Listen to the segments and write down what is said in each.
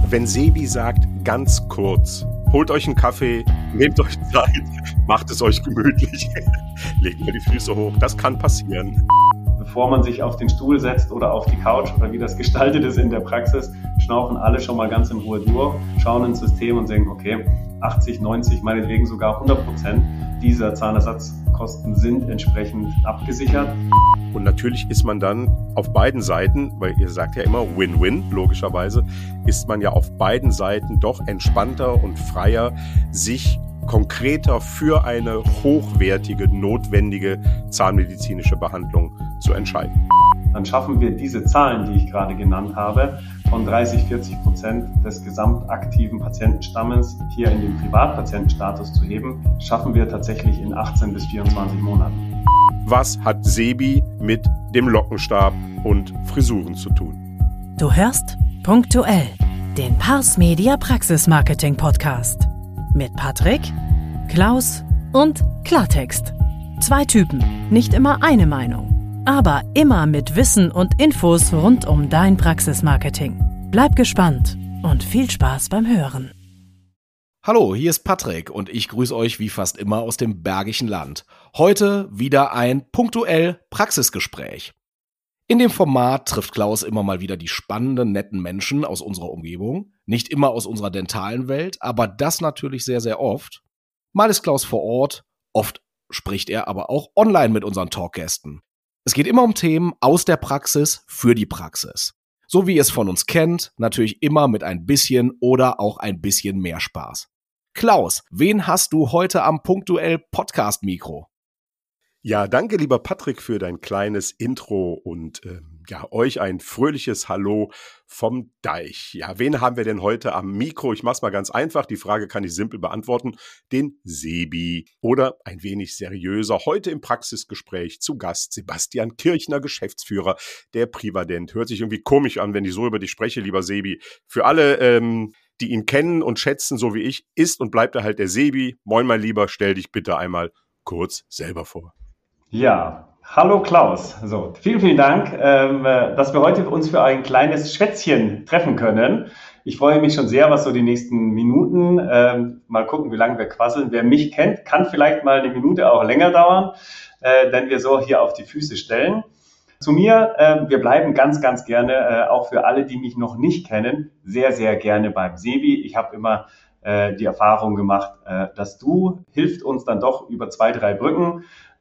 Wenn Sebi sagt, ganz kurz, holt euch einen Kaffee, nehmt euch Zeit, macht es euch gemütlich, legt mal die Füße hoch, das kann passieren. Bevor man sich auf den Stuhl setzt oder auf die Couch oder wie das gestaltet ist in der Praxis, schnaufen alle schon mal ganz in Ruhe durch, schauen ins System und denken, okay, 80, 90, meinetwegen sogar 100% dieser Zahnersatzkosten sind entsprechend abgesichert. Und natürlich ist man dann auf beiden Seiten, weil ihr sagt ja immer Win-Win, logischerweise, ist man ja auf beiden Seiten doch entspannter und freier, sich konkreter für eine hochwertige, notwendige zahnmedizinische Behandlung zu entscheiden. Dann schaffen wir diese Zahlen, die ich gerade genannt habe, von 30-40% des gesamtaktiven Patientenstammes hier in den Privatpatientenstatus zu heben, schaffen wir tatsächlich in 18 bis 24 Monaten. Was hat Sebi mit dem Lockenstab und Frisuren zu tun? Du hörst Punktuell, den Pars Media Praxis Marketing Podcast. Mit Patrick, Klaus und Klartext. 2 Typen, nicht immer eine Meinung, aber immer mit Wissen und Infos rund um dein Praxismarketing. Bleib gespannt und viel Spaß beim Hören. Hallo, hier ist Patrick und ich grüße euch wie fast immer aus dem Bergischen Land. Heute wieder ein punktuell Praxisgespräch. In dem Format trifft Klaus immer mal wieder die spannenden, netten Menschen aus unserer Umgebung. Nicht immer aus unserer dentalen Welt, aber das natürlich sehr, sehr oft. Mal ist Klaus vor Ort, oft spricht er aber auch online mit unseren Talkgästen. Es geht immer um Themen aus der Praxis für die Praxis. So wie ihr es von uns kennt, natürlich immer mit ein bisschen oder auch ein bisschen mehr Spaß. Klaus, wen hast du heute am punktuell Podcast-Mikro? Ja, danke lieber Patrick für dein kleines Intro und euch ein fröhliches Hallo vom Deich. Ja, wen haben wir denn heute am Mikro? Ich mach's mal ganz einfach, die Frage kann ich simpel beantworten. Den Sebi oder ein wenig seriöser. Heute im Praxisgespräch zu Gast Sebastian Kirchner, Geschäftsführer der Privadent. Hört sich irgendwie komisch an, wenn ich so über dich spreche, lieber Sebi. Für alle, die ihn kennen und schätzen, so wie ich, ist und bleibt er halt der Sebi. Moin mein Lieber, stell dich bitte einmal kurz selber vor. Ja, hallo Klaus. So, vielen Dank, dass wir heute uns für ein kleines Schwätzchen treffen können. Ich freue mich schon sehr, was so die nächsten Minuten, mal gucken, wie lange wir quasseln. Wer mich kennt, kann vielleicht mal eine Minute auch länger dauern, denn wir so hier auf die Füße stellen. Zu mir, wir bleiben ganz, ganz gerne, auch für alle, die mich noch nicht kennen, sehr, sehr gerne beim Sebi. Ich habe immer die Erfahrung gemacht, dass du hilft uns dann doch über 2, 3 Brücken.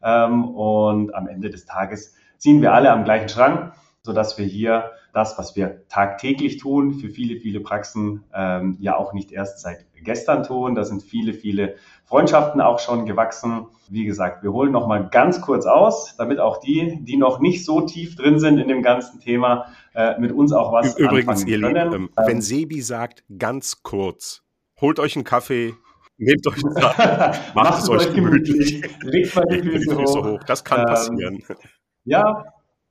Und am Ende des Tages ziehen wir alle am gleichen Strang, sodass wir hier das, was wir tagtäglich tun, für viele, viele Praxen ja auch nicht erst seit gestern tun. Da sind viele, viele Freundschaften auch schon gewachsen. Wie gesagt, wir holen noch mal ganz kurz aus, damit auch die noch nicht so tief drin sind in dem ganzen Thema, mit uns auch was Übrigens, anfangen können. Ihr Lieben, wenn Sebi sagt, ganz kurz, holt euch einen Kaffee, nehmt euch Zeit, macht es euch gemütlich, legt mal die Füße hoch. Das kann passieren. Ja,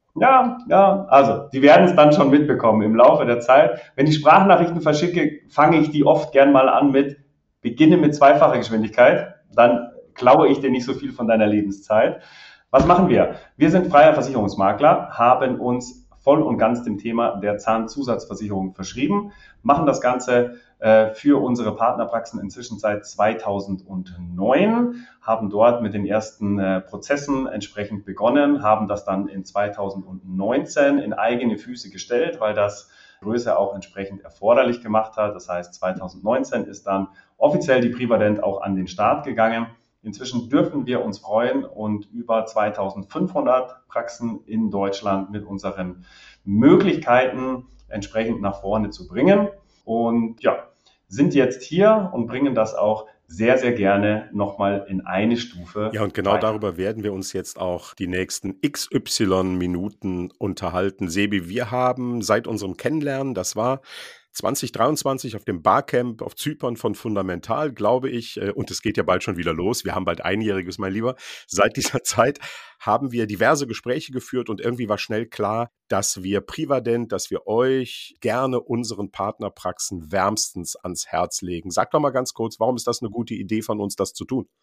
also die werden es dann schon mitbekommen im Laufe der Zeit. Wenn ich Sprachnachrichten verschicke, fange ich die oft gern mal an mit, beginne mit 2-facher Geschwindigkeit, dann klaue ich dir nicht so viel von deiner Lebenszeit. Was machen wir? Wir sind freier Versicherungsmakler, haben uns voll und ganz dem Thema der Zahnzusatzversicherung verschrieben, machen das Ganze für unsere Partnerpraxen inzwischen seit 2009, haben dort mit den ersten Prozessen entsprechend begonnen, haben das dann in 2019 in eigene Füße gestellt, weil das Größe auch entsprechend erforderlich gemacht hat. Das heißt, 2019 ist dann offiziell die Privadent auch an den Start gegangen. Inzwischen dürfen wir uns freuen und über 2500 Praxen in Deutschland mit unseren Möglichkeiten entsprechend nach vorne zu bringen. Und ja, sind jetzt hier und bringen das auch sehr, sehr gerne nochmal in eine Stufe. Ja, und genau darüber werden wir uns jetzt auch die nächsten XY-Minuten unterhalten. Sebi, wir haben seit unserem Kennenlernen, das war 2023 auf dem Barcamp auf Zypern von Fundamental, glaube ich, und es geht ja bald schon wieder los. Wir haben bald Einjähriges, mein Lieber. Seit dieser Zeit haben wir diverse Gespräche geführt und irgendwie war schnell klar, dass wir Privadent, dass wir euch gerne unseren Partnerpraxen wärmstens ans Herz legen. Sag doch mal ganz kurz, warum ist das eine gute Idee von uns, das zu tun?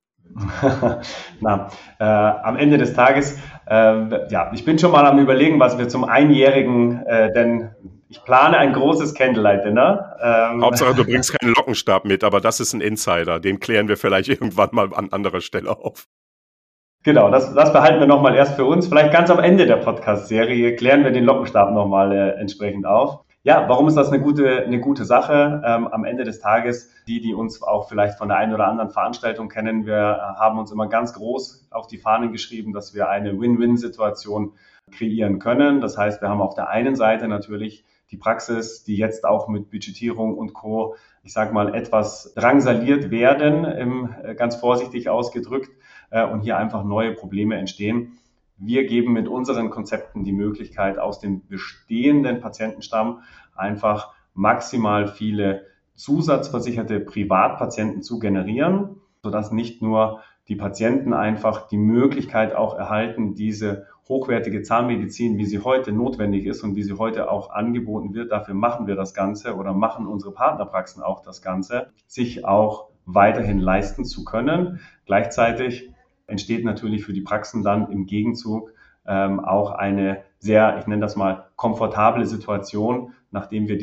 Am Ende des Tages, ich bin schon mal am Überlegen, was wir zum Einjährigen denn Ich plane ein großes Candlelight-Dinner. Hauptsache, du bringst keinen Lockenstab mit, aber das ist ein Insider. Den klären wir vielleicht irgendwann mal an anderer Stelle auf. Genau, das behalten wir nochmal erst für uns. Vielleicht ganz am Ende der Podcast-Serie klären wir den Lockenstab nochmal entsprechend auf. Ja, warum ist das eine gute Sache? Am Ende des Tages, die uns auch vielleicht von der einen oder anderen Veranstaltung kennen, wir haben uns immer ganz groß auf die Fahnen geschrieben, dass wir eine Win-Win-Situation kreieren können. Das heißt, wir haben auf der einen Seite natürlich die Praxis, die jetzt auch mit Budgetierung und Co., ich sage mal, etwas drangsaliert werden, ganz vorsichtig ausgedrückt, und hier einfach neue Probleme entstehen. Wir geben mit unseren Konzepten die Möglichkeit, aus dem bestehenden Patientenstamm einfach maximal viele zusatzversicherte Privatpatienten zu generieren, sodass nicht nur die Patienten einfach die Möglichkeit auch erhalten, diese hochwertige Zahnmedizin, wie sie heute notwendig ist und wie sie heute auch angeboten wird, dafür machen wir das Ganze oder machen unsere Partnerpraxen auch das Ganze, sich auch weiterhin leisten zu können. Gleichzeitig entsteht natürlich für die Praxen dann im Gegenzug auch eine sehr, ich nenne das mal, komfortable Situation, nachdem wir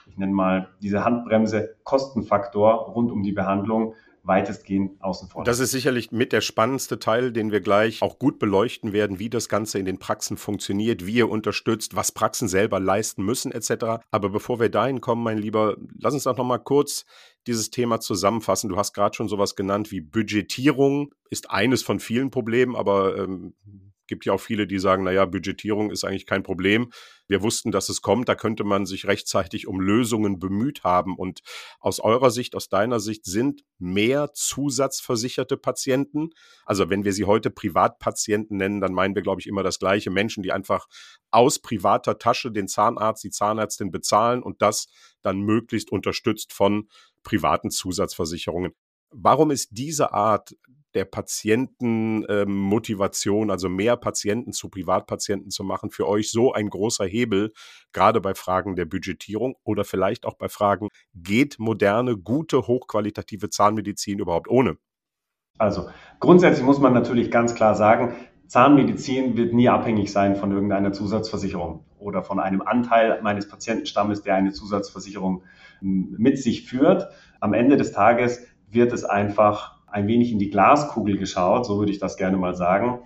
diese Handbremse Kostenfaktor rund um die Behandlung weitestgehend außen vor. Das ist sicherlich mit der spannendste Teil, den wir gleich auch gut beleuchten werden, wie das Ganze in den Praxen funktioniert, wie ihr unterstützt, was Praxen selber leisten müssen etc. Aber bevor wir dahin kommen, mein Lieber, lass uns doch noch mal kurz dieses Thema zusammenfassen. Du hast gerade schon sowas genannt wie Budgetierung, ist eines von vielen Problemen, aber gibt ja auch viele, die sagen, naja, Budgetierung ist eigentlich kein Problem. Wir wussten, dass es kommt, da könnte man sich rechtzeitig um Lösungen bemüht haben. Und aus eurer Sicht, aus deiner Sicht, sind mehr zusatzversicherte Patienten, also wenn wir sie heute Privatpatienten nennen, dann meinen wir, glaube ich, immer das Gleiche. Menschen, die einfach aus privater Tasche den Zahnarzt, die Zahnärztin bezahlen und das dann möglichst unterstützt von privaten Zusatzversicherungen. Warum ist diese Art der Patientenmotivation, also mehr Patienten zu Privatpatienten zu machen, für euch so ein großer Hebel, gerade bei Fragen der Budgetierung oder vielleicht auch bei Fragen, geht moderne, gute, hochqualitative Zahnmedizin überhaupt ohne? Also grundsätzlich muss man natürlich ganz klar sagen, Zahnmedizin wird nie abhängig sein von irgendeiner Zusatzversicherung oder von einem Anteil meines Patientenstammes, der eine Zusatzversicherung mit sich führt. Am Ende des Tages wird es einfach ein wenig in die Glaskugel geschaut, so würde ich das gerne mal sagen.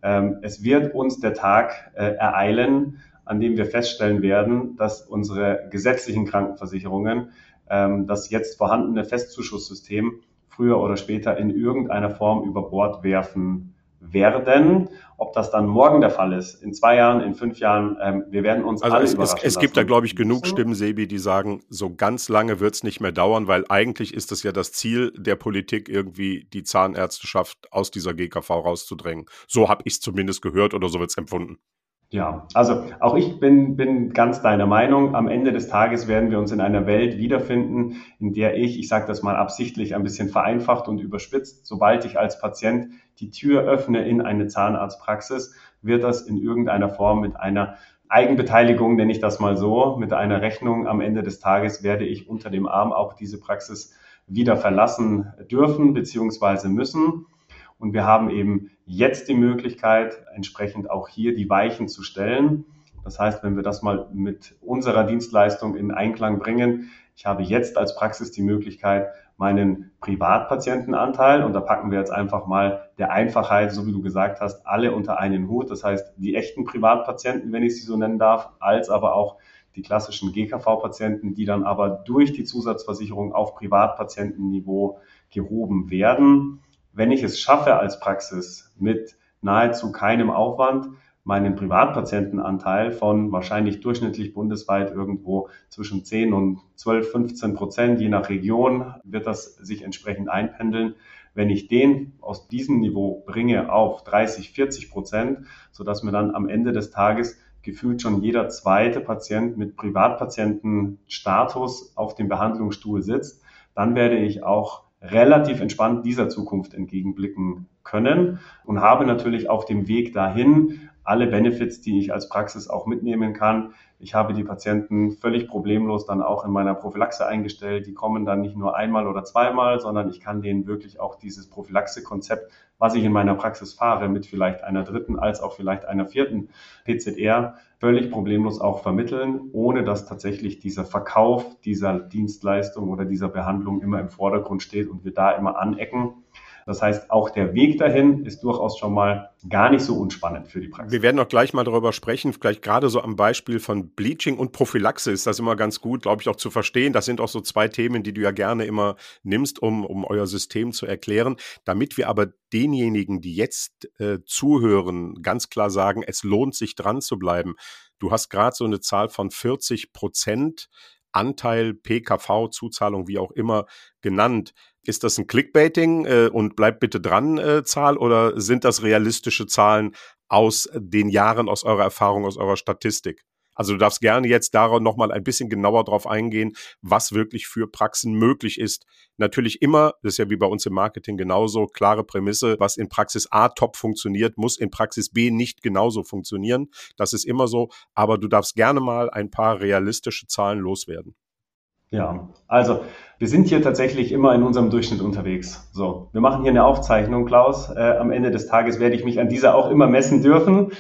Es wird uns der Tag ereilen, an dem wir feststellen werden, dass unsere gesetzlichen Krankenversicherungen das jetzt vorhandene Festzuschusssystem früher oder später in irgendeiner Form über Bord werfen werden. Ob das dann morgen der Fall ist, in 2 Jahren, in 5 Jahren, wir werden uns alle überraschen lassen. Es gibt da, glaube ich, genug Stimmen, Sebi, die sagen, so ganz lange wird es nicht mehr dauern, weil eigentlich ist es ja das Ziel der Politik, irgendwie die Zahnärzteschaft aus dieser GKV rauszudrängen. So habe ich es zumindest gehört oder so wird es empfunden. Ja, also auch ich bin ganz deiner Meinung. Am Ende des Tages werden wir uns in einer Welt wiederfinden, in der ich sage das mal absichtlich ein bisschen vereinfacht und überspitzt, sobald ich als Patient die Tür öffne in eine Zahnarztpraxis, wird das in irgendeiner Form mit einer Eigenbeteiligung, nenne ich das mal so, mit einer Rechnung am Ende des Tages werde ich unter dem Arm auch diese Praxis wieder verlassen dürfen bzw. müssen. Und wir haben eben jetzt die Möglichkeit, entsprechend auch hier die Weichen zu stellen. Das heißt, wenn wir das mal mit unserer Dienstleistung in Einklang bringen, ich habe jetzt als Praxis die Möglichkeit, meinen Privatpatientenanteil, und da packen wir jetzt einfach mal der Einfachheit, so wie du gesagt hast, alle unter einen Hut. Das heißt, die echten Privatpatienten, wenn ich sie so nennen darf, als aber auch die klassischen GKV-Patienten, die dann aber durch die Zusatzversicherung auf Privatpatientenniveau gehoben werden. Wenn ich es schaffe als Praxis mit nahezu keinem Aufwand, meinen Privatpatientenanteil von wahrscheinlich durchschnittlich bundesweit irgendwo zwischen 10 und 12, 15%, je nach Region, wird das sich entsprechend einpendeln. Wenn ich den aus diesem Niveau bringe auf 30, 40%, sodass mir dann am Ende des Tages gefühlt schon jeder zweite Patient mit Privatpatientenstatus auf dem Behandlungsstuhl sitzt, dann werde ich auch relativ entspannt dieser Zukunft entgegenblicken können und habe natürlich auf dem Weg dahin alle Benefits, die ich als Praxis auch mitnehmen kann. Ich habe die Patienten völlig problemlos dann auch in meiner Prophylaxe eingestellt. Die kommen dann nicht nur einmal oder zweimal, sondern ich kann denen wirklich auch dieses Prophylaxe-Konzept, was ich in meiner Praxis fahre, mit vielleicht einer 3. als auch vielleicht einer 4. PZR völlig problemlos auch vermitteln, ohne dass tatsächlich dieser Verkauf dieser Dienstleistung oder dieser Behandlung immer im Vordergrund steht und wir da immer anecken. Das heißt, auch der Weg dahin ist durchaus schon mal gar nicht so unspannend für die Praxis. Wir werden noch gleich mal darüber sprechen, vielleicht gerade so am Beispiel von Bleaching und Prophylaxe ist das immer ganz gut, glaube ich, auch zu verstehen. Das sind auch so 2 Themen, die du ja gerne immer nimmst, um euer System zu erklären. Damit wir aber denjenigen, die jetzt zuhören, ganz klar sagen, es lohnt sich dran zu bleiben. Du hast gerade so eine Zahl von 40% Anteil PKV, Zuzahlung, wie auch immer, genannt. Ist das ein Clickbaiting und bleibt bitte dran Zahl oder sind das realistische Zahlen aus den Jahren, aus eurer Erfahrung, aus eurer Statistik? Also du darfst gerne jetzt darauf nochmal ein bisschen genauer drauf eingehen, was wirklich für Praxen möglich ist. Natürlich immer, das ist ja wie bei uns im Marketing genauso, klare Prämisse, was in Praxis A top funktioniert, muss in Praxis B nicht genauso funktionieren. Das ist immer so, aber du darfst gerne mal ein paar realistische Zahlen loswerden. Ja, also wir sind hier tatsächlich immer in unserem Durchschnitt unterwegs. So, wir machen hier eine Aufzeichnung, Klaus. Am Ende des Tages werde ich mich an dieser auch immer messen dürfen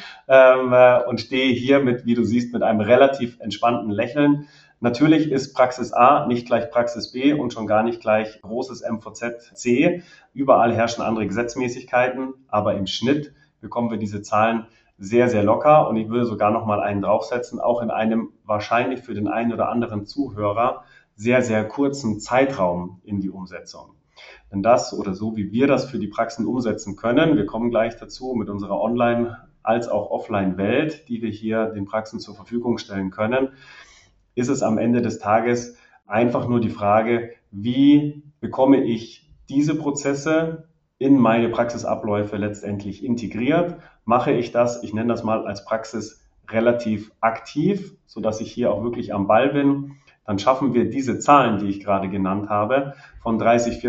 und stehe hier mit, wie du siehst, mit einem relativ entspannten Lächeln. Natürlich ist Praxis A nicht gleich Praxis B und schon gar nicht gleich großes MVZ C. Überall herrschen andere Gesetzmäßigkeiten, aber im Schnitt bekommen wir diese Zahlen sehr, sehr locker und ich würde sogar noch mal einen draufsetzen, auch in einem wahrscheinlich für den einen oder anderen Zuhörer sehr, sehr kurzen Zeitraum in die Umsetzung. Denn das oder so, wie wir das für die Praxen umsetzen können, wir kommen gleich dazu mit unserer Online- als auch Offline-Welt, die wir hier den Praxen zur Verfügung stellen können, ist es am Ende des Tages einfach nur die Frage, wie bekomme ich diese Prozesse in meine Praxisabläufe letztendlich integriert? Mache ich das, ich nenne das mal als Praxis relativ aktiv, sodass ich hier auch wirklich am Ball bin, dann schaffen wir diese Zahlen, die ich gerade genannt habe, von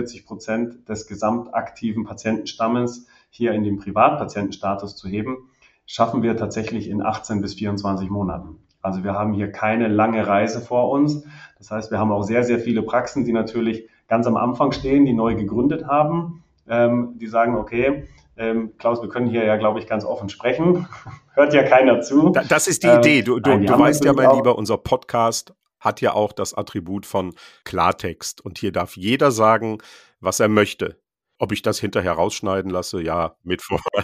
30-40% des gesamtaktiven Patientenstammes hier in den Privatpatientenstatus zu heben, schaffen wir tatsächlich in 18 bis 24 Monaten. Also wir haben hier keine lange Reise vor uns. Das heißt, wir haben auch sehr, sehr viele Praxen, die natürlich ganz am Anfang stehen, die neu gegründet haben, die sagen, okay, Klaus, wir können hier ja, glaube ich, ganz offen sprechen. Hört ja keiner zu. Das ist die Idee. Du weißt ja, mein Lieber, unser Podcast hat ja auch das Attribut von Klartext. Und hier darf jeder sagen, was er möchte. Ob ich das hinterher rausschneiden lasse, ja, mit Vorwand.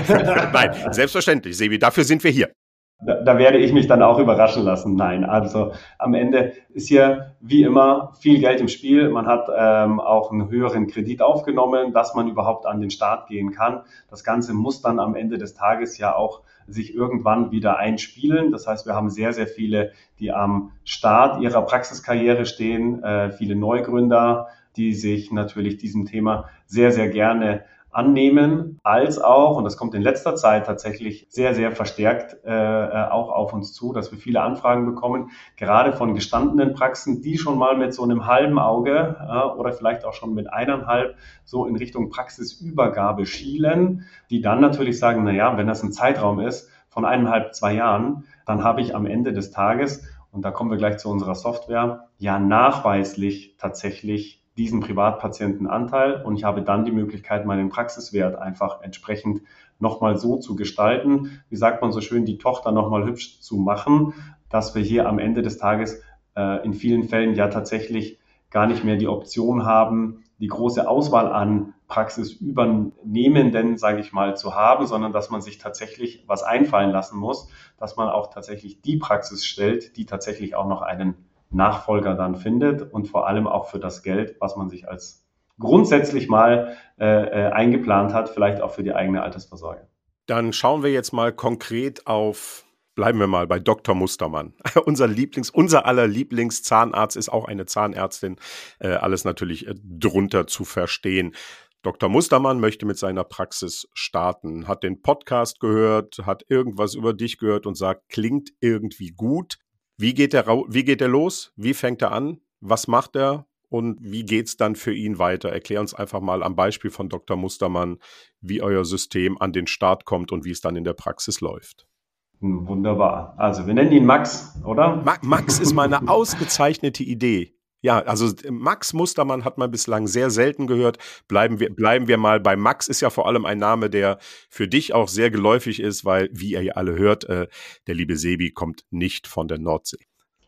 Nein, selbstverständlich, Sebi, dafür sind wir hier. Da werde ich mich dann auch überraschen lassen. Nein, also am Ende ist hier wie immer viel Geld im Spiel. Man hat auch einen höheren Kredit aufgenommen, dass man überhaupt an den Start gehen kann. Das Ganze muss dann am Ende des Tages ja auch sich irgendwann wieder einspielen. Das heißt, wir haben sehr, sehr viele, die am Start ihrer Praxiskarriere stehen, viele Neugründer, die sich natürlich diesem Thema sehr, sehr gerne annehmen, als auch, und das kommt in letzter Zeit tatsächlich sehr, sehr verstärkt auch auf uns zu, dass wir viele Anfragen bekommen, gerade von gestandenen Praxen, die schon mal mit so einem halben Auge oder vielleicht auch schon mit 1,5 so in Richtung Praxisübergabe schielen, die dann natürlich sagen, naja, wenn das ein Zeitraum ist von 1,5, 2 Jahren, dann habe ich am Ende des Tages, und da kommen wir gleich zu unserer Software, ja nachweislich tatsächlich diesen Privatpatientenanteil und ich habe dann die Möglichkeit, meinen Praxiswert einfach entsprechend nochmal so zu gestalten, wie sagt man so schön, die Tochter nochmal hübsch zu machen, dass wir hier am Ende des Tages in vielen Fällen ja tatsächlich gar nicht mehr die Option haben, die große Auswahl an Praxisübernehmenden, sage ich mal, zu haben, sondern dass man sich tatsächlich was einfallen lassen muss, dass man auch tatsächlich die Praxis stellt, die tatsächlich auch noch einen Nachfolger dann findet und vor allem auch für das Geld, was man sich als grundsätzlich mal eingeplant hat, vielleicht auch für die eigene Altersvorsorge. Dann schauen wir jetzt mal konkret auf, bleiben wir mal bei Dr. Mustermann. Unser aller Lieblingszahnarzt ist auch eine Zahnärztin, alles natürlich drunter zu verstehen. Dr. Mustermann möchte mit seiner Praxis starten, hat den Podcast gehört, hat irgendwas über dich gehört und sagt, klingt irgendwie gut. Wie geht er los? Wie fängt er an? Was macht er? Und wie geht's dann für ihn weiter? Erklär uns einfach mal am Beispiel von Dr. Mustermann, wie euer System an den Start kommt und wie es dann in der Praxis läuft. Wunderbar. Also wir nennen ihn Max, oder? Max ist mal eine ausgezeichnete Idee. Ja, also Max Mustermann hat man bislang sehr selten gehört. Bleiben wir mal bei Max. Ist ja vor allem ein Name, der für dich auch sehr geläufig ist, weil, wie ihr ja alle hört, der liebe Sebi kommt nicht von der Nordsee.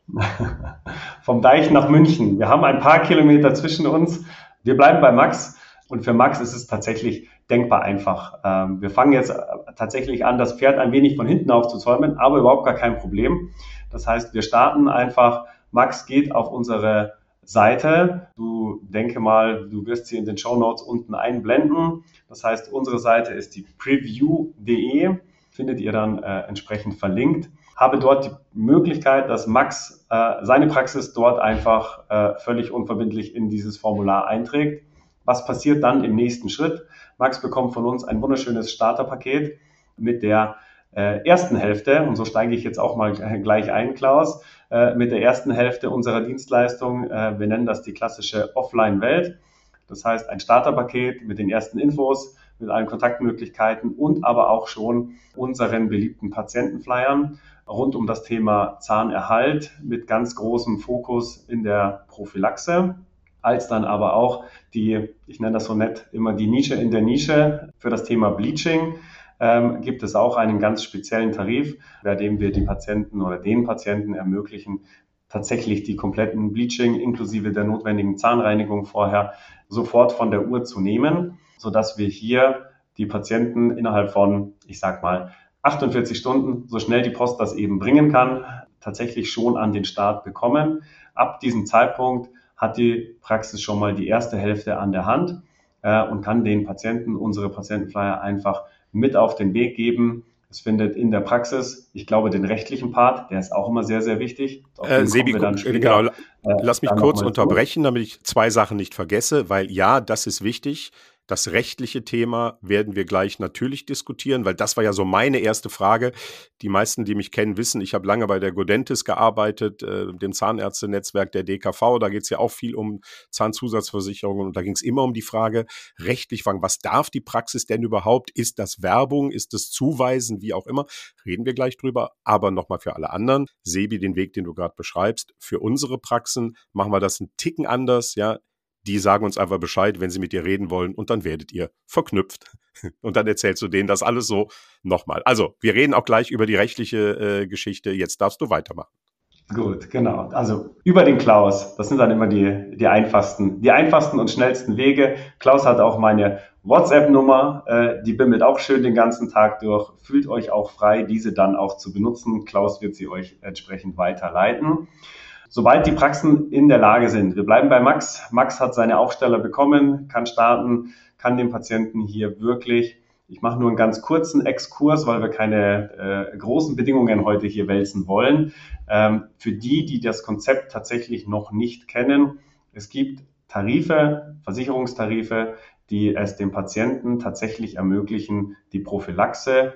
Vom Deich nach München. Wir haben ein paar Kilometer zwischen uns. Wir bleiben bei Max. Und für Max ist es tatsächlich denkbar einfach. Wir fangen jetzt tatsächlich an, das Pferd ein wenig von hinten aufzuzäumen, aber überhaupt gar kein Problem. Das heißt, wir starten einfach. Max geht auf unsere Seite. Du denke mal, du wirst sie in den Shownotes unten einblenden. Das heißt, unsere Seite ist die preview.de. Findet ihr dann entsprechend verlinkt. Habe dort die Möglichkeit, dass Max seine Praxis dort einfach völlig unverbindlich in dieses Formular einträgt. Was passiert dann im nächsten Schritt? Max bekommt von uns ein wunderschönes Starterpaket mit der ersten Hälfte, und so steige ich jetzt auch mal gleich ein, Klaus, mit der ersten Hälfte unserer Dienstleistung. Wir nennen das die klassische Offline-Welt. Das heißt, ein Starterpaket mit den ersten Infos, mit allen Kontaktmöglichkeiten und aber auch schon unseren beliebten Patientenflyern rund um das Thema Zahnerhalt mit ganz großem Fokus in der Prophylaxe, als dann aber auch ich nenne das so nett, immer die Nische in der Nische für das Thema Bleaching. Gibt es auch einen ganz speziellen Tarif, bei dem wir die Patienten oder den Patienten ermöglichen, tatsächlich die kompletten Bleaching inklusive der notwendigen Zahnreinigung vorher sofort von der Uhr zu nehmen, sodass wir hier die Patienten innerhalb von, ich sag mal, 48 Stunden, so schnell die Post das eben bringen kann, tatsächlich schon an den Start bekommen. Ab diesem Zeitpunkt hat die Praxis schon mal die erste Hälfte an der Hand und kann den Patienten unsere Patientenflyer einfach mit auf den Weg geben. Es findet in der Praxis, ich glaube, den rechtlichen Part, der ist auch immer sehr, sehr wichtig. Sebi, genau, lass mich kurz unterbrechen, damit ich zwei Sachen nicht vergesse, weil ja, das ist wichtig. Das rechtliche Thema werden wir gleich natürlich diskutieren, weil das war ja so meine erste Frage. Die meisten, die mich kennen, wissen, ich habe lange bei der Godentis gearbeitet, dem Zahnärztenetzwerk der DKV. Da geht es ja auch viel um Zahnzusatzversicherungen und da ging es immer um die Frage, rechtlich, was darf die Praxis denn überhaupt? Ist das Werbung? Ist das Zuweisen? Wie auch immer. Reden wir gleich drüber. Aber nochmal für alle anderen. Sebi, den Weg, den du gerade beschreibst, für unsere Praxen machen wir das einen Ticken anders, ja. Die sagen uns einfach Bescheid, wenn sie mit dir reden wollen und dann werdet ihr verknüpft. Und dann erzählst du denen das alles so nochmal. Also, wir reden auch gleich über die rechtliche Geschichte. Jetzt darfst du weitermachen. Gut, genau. Also über den Klaus, das sind dann immer die einfachsten und schnellsten Wege. Klaus hat auch meine WhatsApp-Nummer, die bimmelt auch schön den ganzen Tag durch. Fühlt euch auch frei, diese dann auch zu benutzen. Klaus wird sie euch entsprechend weiterleiten. Sobald die Praxen in der Lage sind, wir bleiben bei Max. Max hat seine Aufsteller bekommen, kann starten, kann den Patienten hier wirklich, ich mache nur einen ganz kurzen Exkurs, weil wir keine großen Bedingungen heute hier wälzen wollen. Für die das Konzept tatsächlich noch nicht kennen, es gibt Tarife, Versicherungstarife, die es dem Patienten tatsächlich ermöglichen, die Prophylaxe,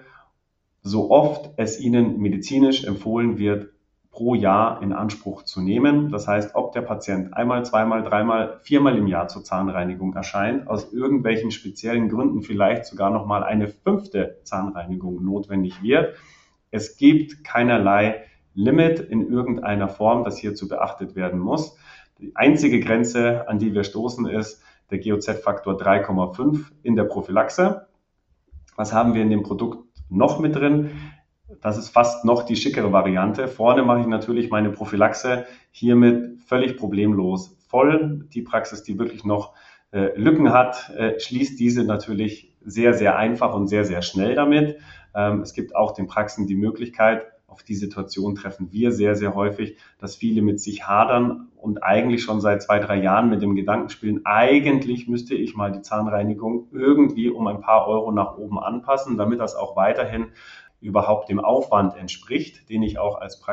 so oft es ihnen medizinisch empfohlen wird, pro Jahr in Anspruch zu nehmen. Das heißt, ob der Patient einmal, zweimal, dreimal, viermal im Jahr zur Zahnreinigung erscheint, aus irgendwelchen speziellen Gründen vielleicht sogar nochmal eine 5. Zahnreinigung notwendig wird. Es gibt keinerlei Limit in irgendeiner Form, das hierzu beachtet werden muss. Die einzige Grenze, an die wir stoßen, ist der GOZ-Faktor 3,5 in der Prophylaxe. Was haben wir in dem Produkt noch mit drin? Das ist fast noch die schickere Variante. Vorne mache ich natürlich meine Prophylaxe hiermit völlig problemlos voll. Die Praxis, die wirklich noch Lücken hat, schließt diese natürlich sehr, sehr einfach und sehr, sehr schnell damit. Es gibt auch den Praxen die Möglichkeit, auf die Situation treffen wir sehr, sehr häufig, dass viele mit sich hadern und eigentlich schon seit 2-3 Jahren mit dem Gedanken spielen, eigentlich müsste ich mal die Zahnreinigung irgendwie um ein paar Euro nach oben anpassen, damit das auch weiterhin überhaupt dem Aufwand entspricht, den ich auch als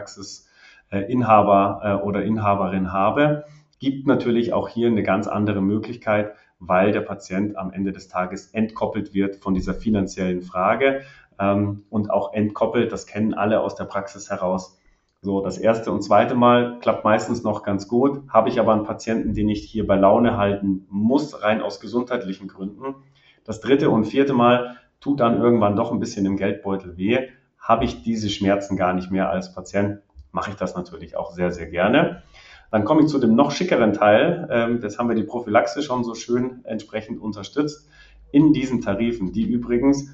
Praxisinhaber oder Inhaberin habe, gibt natürlich auch hier eine ganz andere Möglichkeit, weil der Patient am Ende des Tages entkoppelt wird von dieser finanziellen Frage und auch entkoppelt, das kennen alle aus der Praxis heraus. So, das erste und zweite Mal klappt meistens noch ganz gut, habe ich aber einen Patienten, den ich hier bei Laune halten muss, rein aus gesundheitlichen Gründen. Das dritte und vierte Mal tut dann irgendwann doch ein bisschen im Geldbeutel weh. Habe ich diese Schmerzen gar nicht mehr als Patient, mache ich das natürlich auch sehr, sehr gerne. Dann komme ich zu dem noch schickeren Teil. Das haben wir die Prophylaxe schon so schön entsprechend unterstützt. In diesen Tarifen, die übrigens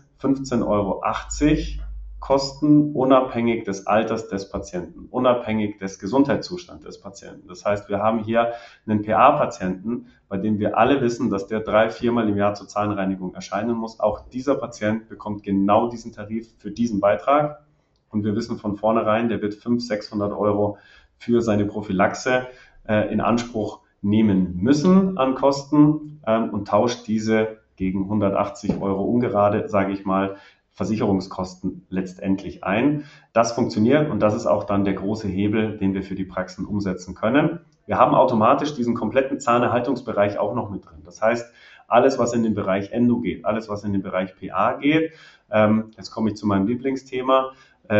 15,80 € kosten, unabhängig des Alters des Patienten, unabhängig des Gesundheitszustands des Patienten. Das heißt, wir haben hier einen PA-Patienten, bei dem wir alle wissen, dass der 3-4 Mal im Jahr zur Zahnreinigung erscheinen muss. Auch dieser Patient bekommt genau diesen Tarif für diesen Beitrag. Und wir wissen von vornherein, der wird 500-600 € für seine Prophylaxe in Anspruch nehmen müssen an Kosten und tauscht diese gegen 180 € ungerade, sage ich mal, Versicherungskosten letztendlich ein. Das funktioniert und das ist auch dann der große Hebel, den wir für die Praxen umsetzen können. Wir haben automatisch diesen kompletten Zahnerhaltungsbereich auch noch mit drin. Das heißt, alles, was in den Bereich Endo geht, alles, was in den Bereich PA geht, jetzt komme ich zu meinem Lieblingsthema,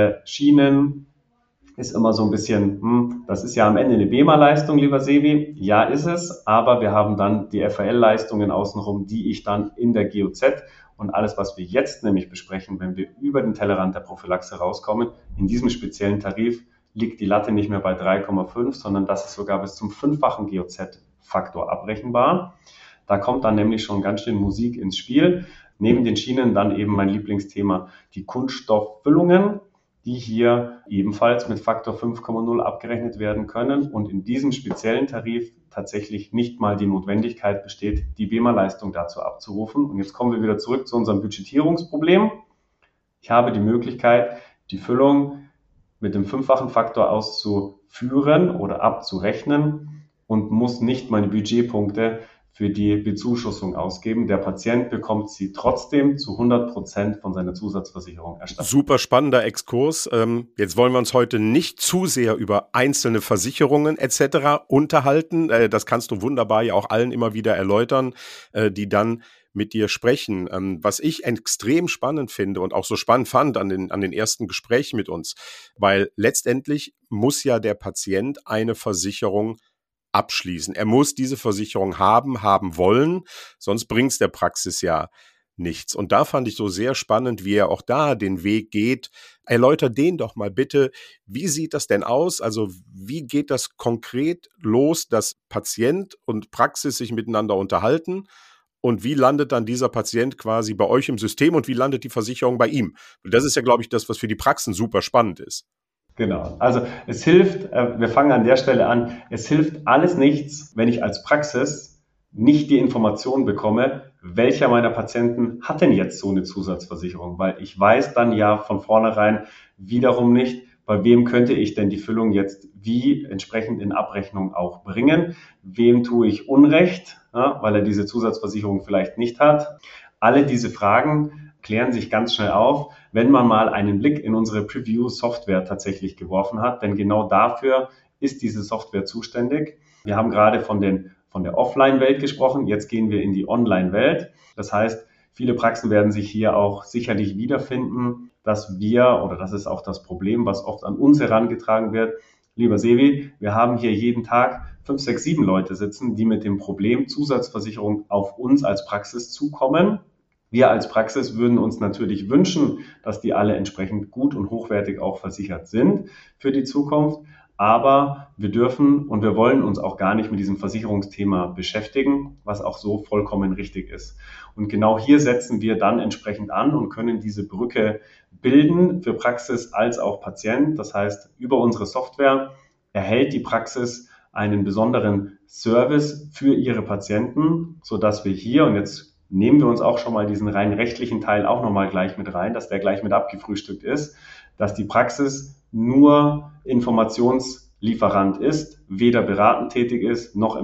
Schienen, ist immer so ein bisschen, das ist ja am Ende eine BEMA-Leistung, lieber Sevi. Ja, ist es, aber wir haben dann die FAL-Leistungen außenrum, die ich dann in der GOZ und alles, was wir jetzt nämlich besprechen, wenn wir über den Tellerrand der Prophylaxe rauskommen, in diesem speziellen Tarif liegt die Latte nicht mehr bei 3,5, sondern das ist sogar bis zum 5-fachen GOZ-Faktor abrechenbar. Da kommt dann nämlich schon ganz schön Musik ins Spiel. Neben den Schienen dann eben mein Lieblingsthema, die Kunststofffüllungen, die hier ebenfalls mit Faktor 5,0 abgerechnet werden können und in diesem speziellen Tarif tatsächlich nicht mal die Notwendigkeit besteht, die BEMA-Leistung dazu abzurufen. Und jetzt kommen wir wieder zurück zu unserem Budgetierungsproblem. Ich habe die Möglichkeit, die Füllung mit dem 5-fachen Faktor auszuführen oder abzurechnen und muss nicht meine Budgetpunkte für die Bezuschussung ausgeben. Der Patient bekommt sie trotzdem zu 100% von seiner Zusatzversicherung erstattet. Super spannender Exkurs. Jetzt wollen wir uns heute nicht zu sehr über einzelne Versicherungen etc. unterhalten. Das kannst du wunderbar ja auch allen immer wieder erläutern, die dann mit dir sprechen. Was ich extrem spannend finde und auch so spannend fand an den ersten Gesprächen mit uns, weil letztendlich muss ja der Patient eine Versicherung abschließen. Er muss diese Versicherung haben wollen, sonst bringt es der Praxis ja nichts. Und da fand ich so sehr spannend, wie er auch da den Weg geht. Erläutert den doch mal bitte, wie sieht das denn aus? Also wie geht das konkret los, dass Patient und Praxis sich miteinander unterhalten? Und wie landet dann dieser Patient quasi bei euch im System und wie landet die Versicherung bei ihm? Und das ist ja, glaube ich, das, was für die Praxen super spannend ist. Genau, also es hilft, wir fangen an der Stelle an, es hilft alles nichts, wenn ich als Praxis nicht die Information bekomme, welcher meiner Patienten hat denn jetzt so eine Zusatzversicherung, weil ich weiß dann ja von vornherein wiederum nicht, bei wem könnte ich denn die Füllung jetzt wie entsprechend in Abrechnung auch bringen, wem tue ich Unrecht, ja, weil er diese Zusatzversicherung vielleicht nicht hat. Alle diese Fragen klären sich ganz schnell auf, wenn man mal einen Blick in unsere Preview-Software tatsächlich geworfen hat, denn genau dafür ist diese Software zuständig. Wir haben gerade von der Offline-Welt gesprochen, jetzt gehen wir in die Online-Welt. Das heißt, viele Praxen werden sich hier auch sicherlich wiederfinden, dass wir, oder das ist auch das Problem, was oft an uns herangetragen wird, lieber Sevi, wir haben hier jeden Tag 5, 6, 7 Leute sitzen, die mit dem Problem Zusatzversicherung auf uns als Praxis zukommen. Wir als Praxis würden uns natürlich wünschen, dass die alle entsprechend gut und hochwertig auch versichert sind für die Zukunft. Aber wir dürfen und wir wollen uns auch gar nicht mit diesem Versicherungsthema beschäftigen, was auch so vollkommen richtig ist. Und genau hier setzen wir dann entsprechend an und können diese Brücke bilden für Praxis als auch Patient. Das heißt, über unsere Software erhält die Praxis einen besonderen Service für ihre Patienten, sodass wir hier, und jetzt nehmen wir uns auch schon mal diesen rein rechtlichen Teil auch nochmal gleich mit rein, dass der gleich mit abgefrühstückt ist, dass die Praxis nur Informationslieferant ist, weder beratend tätig ist, noch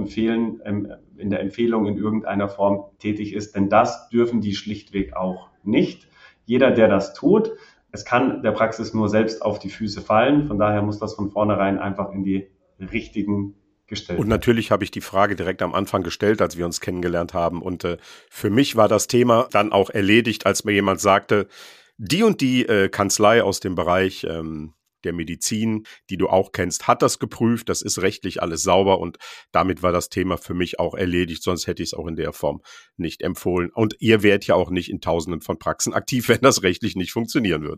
in der Empfehlung in irgendeiner Form tätig ist, denn das dürfen die schlichtweg auch nicht. Jeder, der das tut, es kann der Praxis nur selbst auf die Füße fallen, von daher muss das von vornherein einfach in die richtigen gestellt. Und natürlich habe ich die Frage direkt am Anfang gestellt, als wir uns kennengelernt haben. Und für mich war das Thema dann auch erledigt, als mir jemand sagte, die und die Kanzlei aus dem Bereich der Medizin, die du auch kennst, hat das geprüft. Das ist rechtlich alles sauber und damit war das Thema für mich auch erledigt. Sonst hätte ich es auch in der Form nicht empfohlen. Und ihr wärt ja auch nicht in Tausenden von Praxen aktiv, wenn das rechtlich nicht funktionieren würde.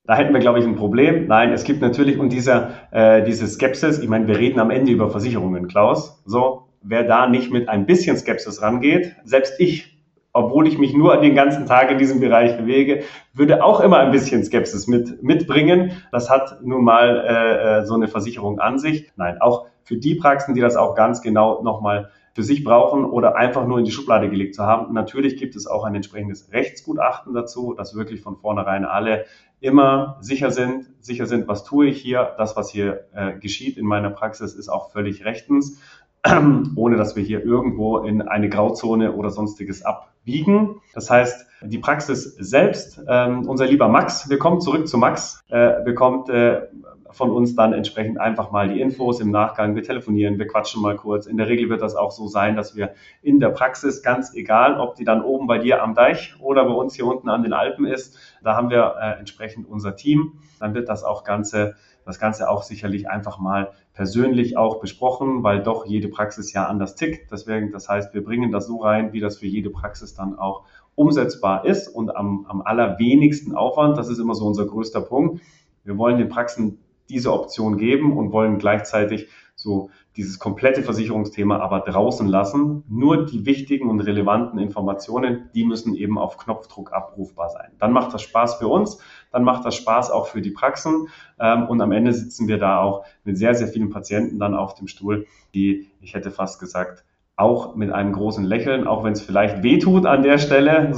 Da hätten wir, glaube ich, ein Problem. Nein, es gibt natürlich, und diese Skepsis, ich meine, wir reden am Ende über Versicherungen, Klaus. So, wer da nicht mit ein bisschen Skepsis rangeht, selbst ich, obwohl ich mich nur den ganzen Tag in diesem Bereich bewege, würde auch immer ein bisschen Skepsis mitbringen. Das hat nun mal so eine Versicherung an sich. Nein, auch für die Praxen, die das auch ganz genau nochmal für sich brauchen oder einfach nur in die Schublade gelegt zu haben. Natürlich gibt es auch ein entsprechendes Rechtsgutachten dazu, dass wirklich von vornherein alle immer sicher sind, was tue ich hier, das, was hier geschieht in meiner Praxis, ist auch völlig rechtens, ohne dass wir hier irgendwo in eine Grauzone oder sonstiges abbiegen. Das heißt, die Praxis selbst, unser lieber Max, wir kommen zurück zu Max, bekommt von uns dann entsprechend einfach mal die Infos im Nachgang. Wir telefonieren, wir quatschen mal kurz. In der Regel wird das auch so sein, dass wir in der Praxis, ganz egal, ob die dann oben bei dir am Deich oder bei uns hier unten an den Alpen ist, da haben wir entsprechend unser Team. Dann wird das Ganze auch sicherlich einfach mal persönlich auch besprochen, weil doch jede Praxis ja anders tickt. Deswegen, das heißt, wir bringen das so rein, wie das für jede Praxis dann auch umsetzbar ist und am allerwenigsten Aufwand. Das ist immer so unser größter Punkt. Wir wollen den Praxen diese Option geben und wollen gleichzeitig so dieses komplette Versicherungsthema aber draußen lassen. Nur die wichtigen und relevanten Informationen, die müssen eben auf Knopfdruck abrufbar sein. Dann macht das Spaß für uns, dann macht das Spaß auch für die Praxen und am Ende sitzen wir da auch mit sehr, sehr vielen Patienten dann auf dem Stuhl, die, ich hätte fast gesagt, auch mit einem großen Lächeln, auch wenn es vielleicht wehtut an der Stelle,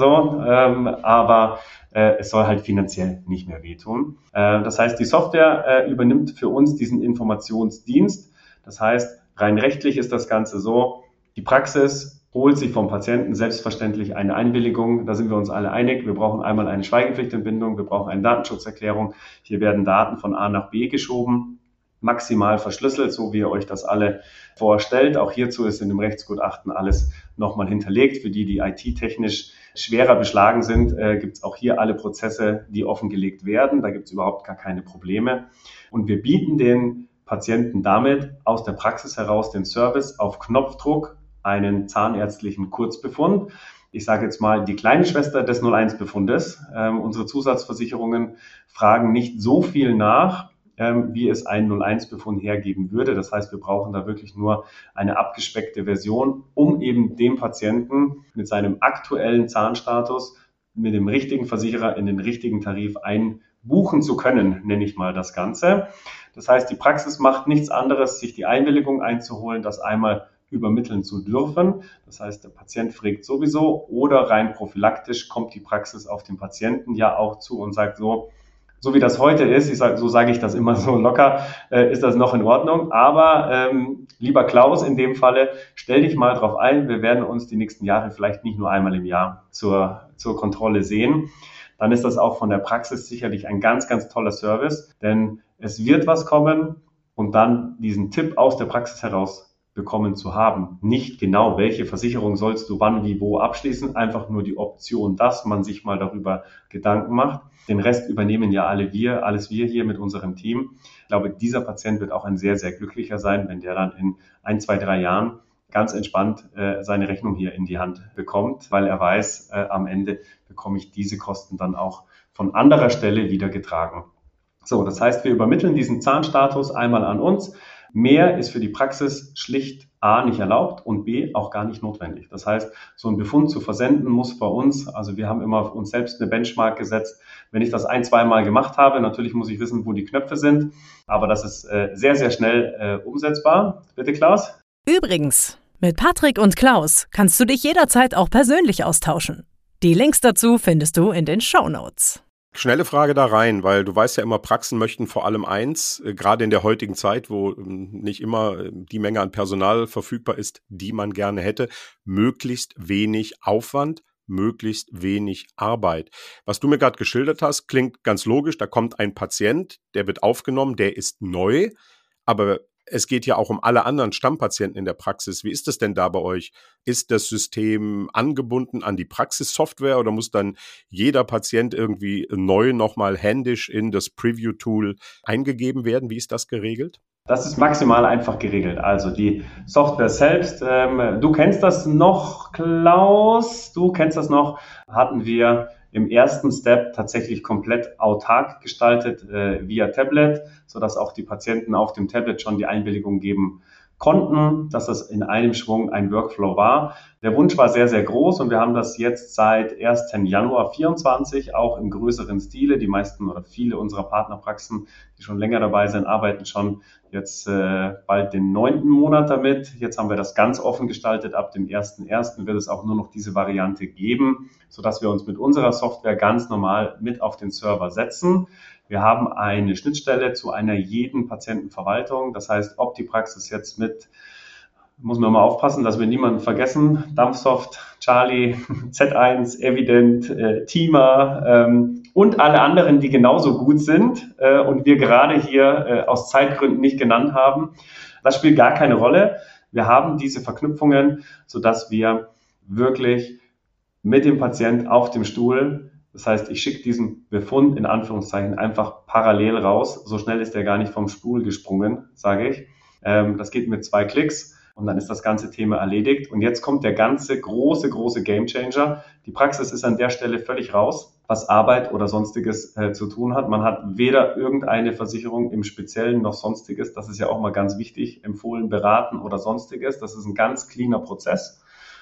aber es soll halt finanziell nicht mehr wehtun. Das heißt, die Software übernimmt für uns diesen Informationsdienst. Das heißt, rein rechtlich ist das Ganze so, die Praxis holt sich vom Patienten selbstverständlich eine Einwilligung. Da sind wir uns alle einig. Wir brauchen einmal eine Schweigepflichtentbindung, wir brauchen eine Datenschutzerklärung. Hier werden Daten von A nach B geschoben, maximal verschlüsselt, so wie ihr euch das alle vorstellt. Auch hierzu ist in dem Rechtsgutachten alles nochmal hinterlegt. Für die IT-technisch schwerer beschlagen sind, gibt es auch hier alle Prozesse, die offengelegt werden. Da gibt es überhaupt gar keine Probleme. Und wir bieten den Patienten damit aus der Praxis heraus den Service auf Knopfdruck, einen zahnärztlichen Kurzbefund. Ich sage jetzt mal die kleine Schwester des 01-Befundes. Unsere Zusatzversicherungen fragen nicht so viel nach, wie es ein 01-Befund hergeben würde. Das heißt, wir brauchen da wirklich nur eine abgespeckte Version, um eben dem Patienten mit seinem aktuellen Zahnstatus mit dem richtigen Versicherer in den richtigen Tarif einbuchen zu können, nenne ich mal das Ganze. Das heißt, die Praxis macht nichts anderes, sich die Einwilligung einzuholen, das einmal übermitteln zu dürfen. Das heißt, der Patient fragt sowieso oder rein prophylaktisch kommt die Praxis auf den Patienten ja auch zu und sagt so wie das heute ist, so sage ich das immer so locker, ist das noch in Ordnung. Aber lieber Klaus, in dem Falle, stell dich mal drauf ein, wir werden uns die nächsten Jahre vielleicht nicht nur einmal im Jahr zur Kontrolle sehen. Dann ist das auch von der Praxis sicherlich ein ganz, ganz toller Service, denn es wird was kommen und dann diesen Tipp aus der Praxis heraus bekommen zu haben. Nicht genau, welche Versicherung sollst du wann, wie, wo abschließen, einfach nur die Option, dass man sich mal darüber Gedanken macht. Den Rest übernehmen ja alles wir hier mit unserem Team. Ich glaube, dieser Patient wird auch ein sehr, sehr glücklicher sein, wenn der dann in 1, 2, 3 Jahren ganz entspannt seine Rechnung hier in die Hand bekommt, weil er weiß, am Ende bekomme ich diese Kosten dann auch von anderer Stelle wieder getragen. So, das heißt, wir übermitteln diesen Zahnstatus einmal an uns. Mehr ist für die Praxis schlicht A nicht erlaubt und B auch gar nicht notwendig. Das heißt, so ein Befund zu versenden muss bei uns, also wir haben immer uns selbst eine Benchmark gesetzt. Wenn ich das 1, 2 Mal gemacht habe, natürlich muss ich wissen, wo die Knöpfe sind, aber das ist sehr, sehr schnell umsetzbar. Bitte, Klaus? Übrigens, mit Patrick und Klaus kannst du dich jederzeit auch persönlich austauschen. Die Links dazu findest du in den Shownotes. Schnelle Frage da rein, weil du weißt ja immer, Praxen möchten vor allem eins, gerade in der heutigen Zeit, wo nicht immer die Menge an Personal verfügbar ist, die man gerne hätte, möglichst wenig Aufwand, möglichst wenig Arbeit. Was du mir gerade geschildert hast, klingt ganz logisch, da kommt ein Patient, der wird aufgenommen, der ist neu, aber es geht ja auch um alle anderen Stammpatienten in der Praxis. Wie ist das denn da bei euch? Ist das System angebunden an die Praxissoftware oder muss dann jeder Patient irgendwie neu nochmal händisch in das Preview-Tool eingegeben werden? Wie ist das geregelt? Das ist maximal einfach geregelt. Also die Software selbst, du kennst das noch, Klaus, hatten wir im ersten Step tatsächlich komplett autark gestaltet via Tablet, sodass auch die Patienten auf dem Tablet schon die Einwilligung geben konnten, dass das in einem Schwung ein Workflow war. Der Wunsch war sehr, sehr groß und wir haben das jetzt seit 1. Januar 2024 auch im größeren Stile. Die meisten oder viele unserer Partnerpraxen, die schon länger dabei sind, arbeiten schon jetzt bald den 9. Monat damit. Jetzt haben wir das ganz offen gestaltet. Ab dem 1.1. wird es auch nur noch diese Variante geben, sodass wir uns mit unserer Software ganz normal mit auf den Server setzen. Wir haben eine Schnittstelle zu einer jeden Patientenverwaltung. Das heißt, ob die Praxis jetzt mit, muss man mal aufpassen, dass wir niemanden vergessen, Dampfsoft, Charlie, Z1, Evident, Teama und alle anderen, die genauso gut sind und wir gerade hier aus Zeitgründen nicht genannt haben. Das spielt gar keine Rolle. Wir haben diese Verknüpfungen, sodass wir wirklich mit dem Patient auf dem Stuhl, das heißt, ich schicke diesen Befund in Anführungszeichen einfach parallel raus. So schnell ist er gar nicht vom Stuhl gesprungen, sage ich. Das geht mit 2 Klicks und dann ist das ganze Thema erledigt. Und jetzt kommt der ganze große Gamechanger. Die Praxis ist an der Stelle völlig raus, was Arbeit oder Sonstiges zu tun hat. Man hat weder irgendeine Versicherung im Speziellen noch Sonstiges. Das ist ja auch mal ganz wichtig, empfohlen, beraten oder Sonstiges. Das ist ein ganz cleaner Prozess.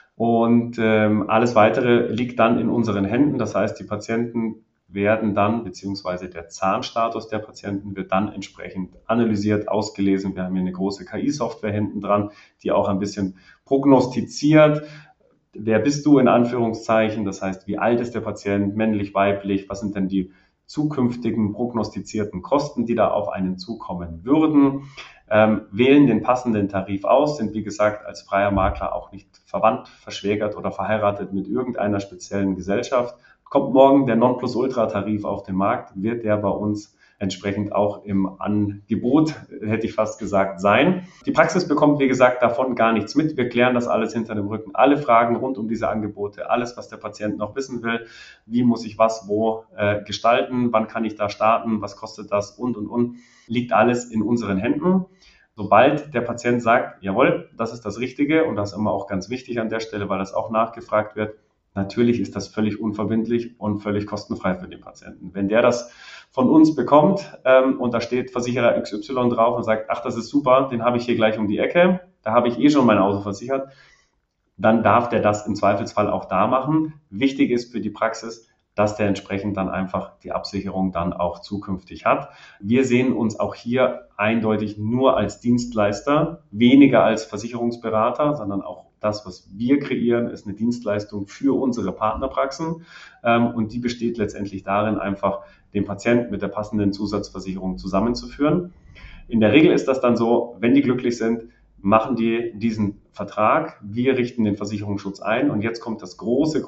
Und alles Weitere liegt dann in unseren Händen. Das heißt, die Patienten werden dann, beziehungsweise der Zahnstatus der Patienten wird dann entsprechend analysiert, ausgelesen. Wir haben hier eine große KI-Software hinten dran, die auch ein bisschen prognostiziert. Wer bist du in Anführungszeichen? Das heißt, wie alt ist der Patient, männlich, weiblich? Was sind denn die zukünftigen prognostizierten Kosten, die da auf einen zukommen würden? Wählen den passenden Tarif aus, sind wie gesagt als freier Makler auch nicht verwandt, verschwägert oder verheiratet mit irgendeiner speziellen Gesellschaft. Kommt morgen der Nonplusultra-Tarif auf den Markt, wird der bei uns entsprechend auch im Angebot, hätte ich fast gesagt, sein. Die Praxis bekommt, wie gesagt, davon gar nichts mit. Wir klären das alles hinter dem Rücken. Alle Fragen rund um diese Angebote, alles, was der Patient noch wissen will, wie muss ich was wo gestalten, wann kann ich da starten, was kostet das und, liegt alles in unseren Händen. Sobald der Patient sagt, jawohl, das ist das Richtige und das ist immer auch ganz wichtig an der Stelle, weil das auch nachgefragt wird, natürlich ist das völlig unverbindlich und völlig kostenfrei für den Patienten. Wenn der das von uns bekommt und da steht Versicherer XY drauf und sagt, ach, das ist super, den habe ich hier gleich um die Ecke, da habe ich schon mein Auto versichert, dann darf der das im Zweifelsfall auch da machen. Wichtig ist für die Praxis, dass der entsprechend dann einfach die Absicherung dann auch zukünftig hat. Wir sehen uns auch hier eindeutig nur als Dienstleister, weniger als Versicherungsberater, sondern auch das, was wir kreieren, ist eine Dienstleistung für unsere Partnerpraxen und die besteht letztendlich darin, einfach den Patienten mit der passenden Zusatzversicherung zusammenzuführen. In der Regel ist das dann so, wenn die glücklich sind, machen die diesen Vertrag, wir richten den Versicherungsschutz ein und jetzt kommt das große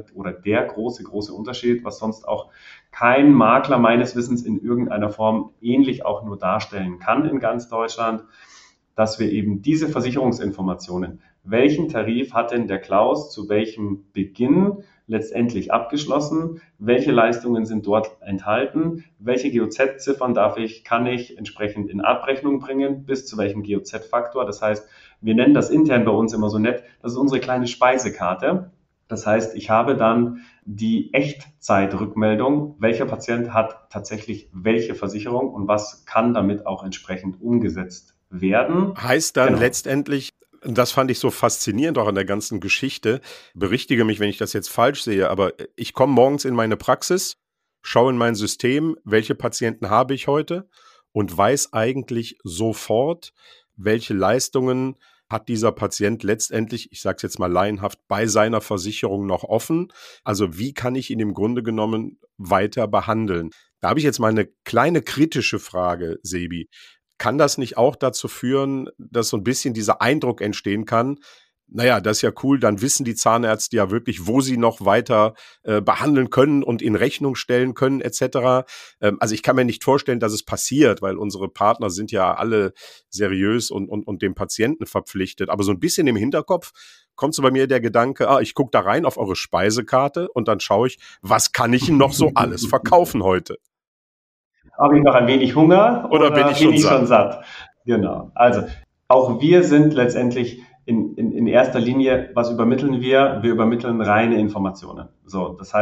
Unterschied, was sonst auch kein Makler meines Wissens in irgendeiner Form ähnlich auch nur darstellen kann in ganz Deutschland, dass wir eben diese Versicherungsinformationen, welchen Tarif hat denn der Klaus zu welchem Beginn letztendlich abgeschlossen, welche Leistungen sind dort enthalten, welche GOZ-Ziffern kann ich entsprechend in Abrechnung bringen, bis zu welchem GOZ-Faktor. Das heißt, wir nennen das intern bei uns immer so nett, das ist unsere kleine Speisekarte. Das heißt, ich habe dann die Echtzeitrückmeldung, welcher Patient hat tatsächlich welche Versicherung und was kann damit auch entsprechend umgesetzt werden. Heißt dann letztendlich, das fand ich so faszinierend auch an der ganzen Geschichte, berichtige mich, wenn ich das jetzt falsch sehe, aber ich komme morgens in meine Praxis, schaue in mein System, welche Patienten habe ich heute und weiß eigentlich sofort, welche Leistungen hat dieser Patient letztendlich, ich sage es jetzt mal laienhaft, bei seiner Versicherung noch offen. Also wie kann ich ihn im Grunde genommen weiter behandeln? Da habe ich jetzt mal eine kleine kritische Frage, Sebi. Kann das nicht auch dazu führen, dass so ein bisschen dieser Eindruck entstehen kann, naja, das ist ja cool, dann wissen die Zahnärzte ja wirklich, wo sie noch weiter behandeln können und in Rechnung stellen können etc. Also ich kann mir nicht vorstellen, dass es passiert, weil unsere Partner sind ja alle seriös und dem Patienten verpflichtet. Aber so ein bisschen im Hinterkopf kommt so bei mir der Gedanke, ich gucke da rein auf eure Speisekarte und dann schaue ich, was kann ich Ihnen noch so alles verkaufen heute? Habe ich noch ein wenig Hunger oder bin ich schon satt? Genau. Also auch wir sind letztendlich in erster Linie, was übermitteln wir? Wir übermitteln reine Informationen. So, das heißt,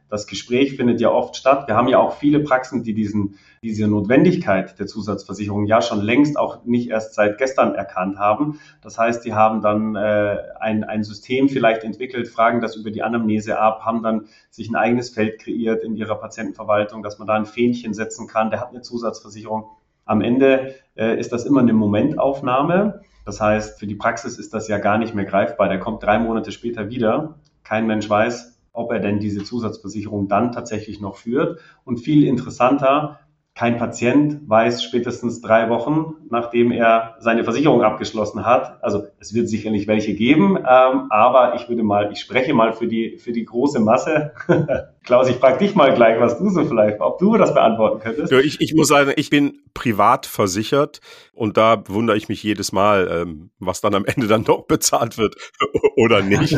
das Gespräch findet ja oft statt. Wir haben ja auch viele Praxen, die diese Notwendigkeit der Zusatzversicherung ja schon längst auch nicht erst seit gestern erkannt haben. Das heißt, die haben dann ein System vielleicht entwickelt, fragen das über die Anamnese ab, haben dann sich ein eigenes Feld kreiert in ihrer Patientenverwaltung, dass man da ein Fähnchen setzen kann, der hat eine Zusatzversicherung. Am Ende ist das immer eine Momentaufnahme. Das heißt, für die Praxis ist das ja gar nicht mehr greifbar. Der kommt 3 Monate später wieder. Kein Mensch weiß, ob er denn diese Zusatzversicherung dann tatsächlich noch führt. Und viel interessanter, kein Patient weiß spätestens 3 Wochen, nachdem er seine Versicherung abgeschlossen hat. Also es wird sicherlich welche geben, aber ich spreche mal für die große Masse. Klaus, ich frage dich mal gleich, ob du das beantworten könntest. Ja, ich muss sagen, ich bin privat versichert und da wundere ich mich jedes Mal, was dann am Ende dann doch bezahlt wird oder nicht.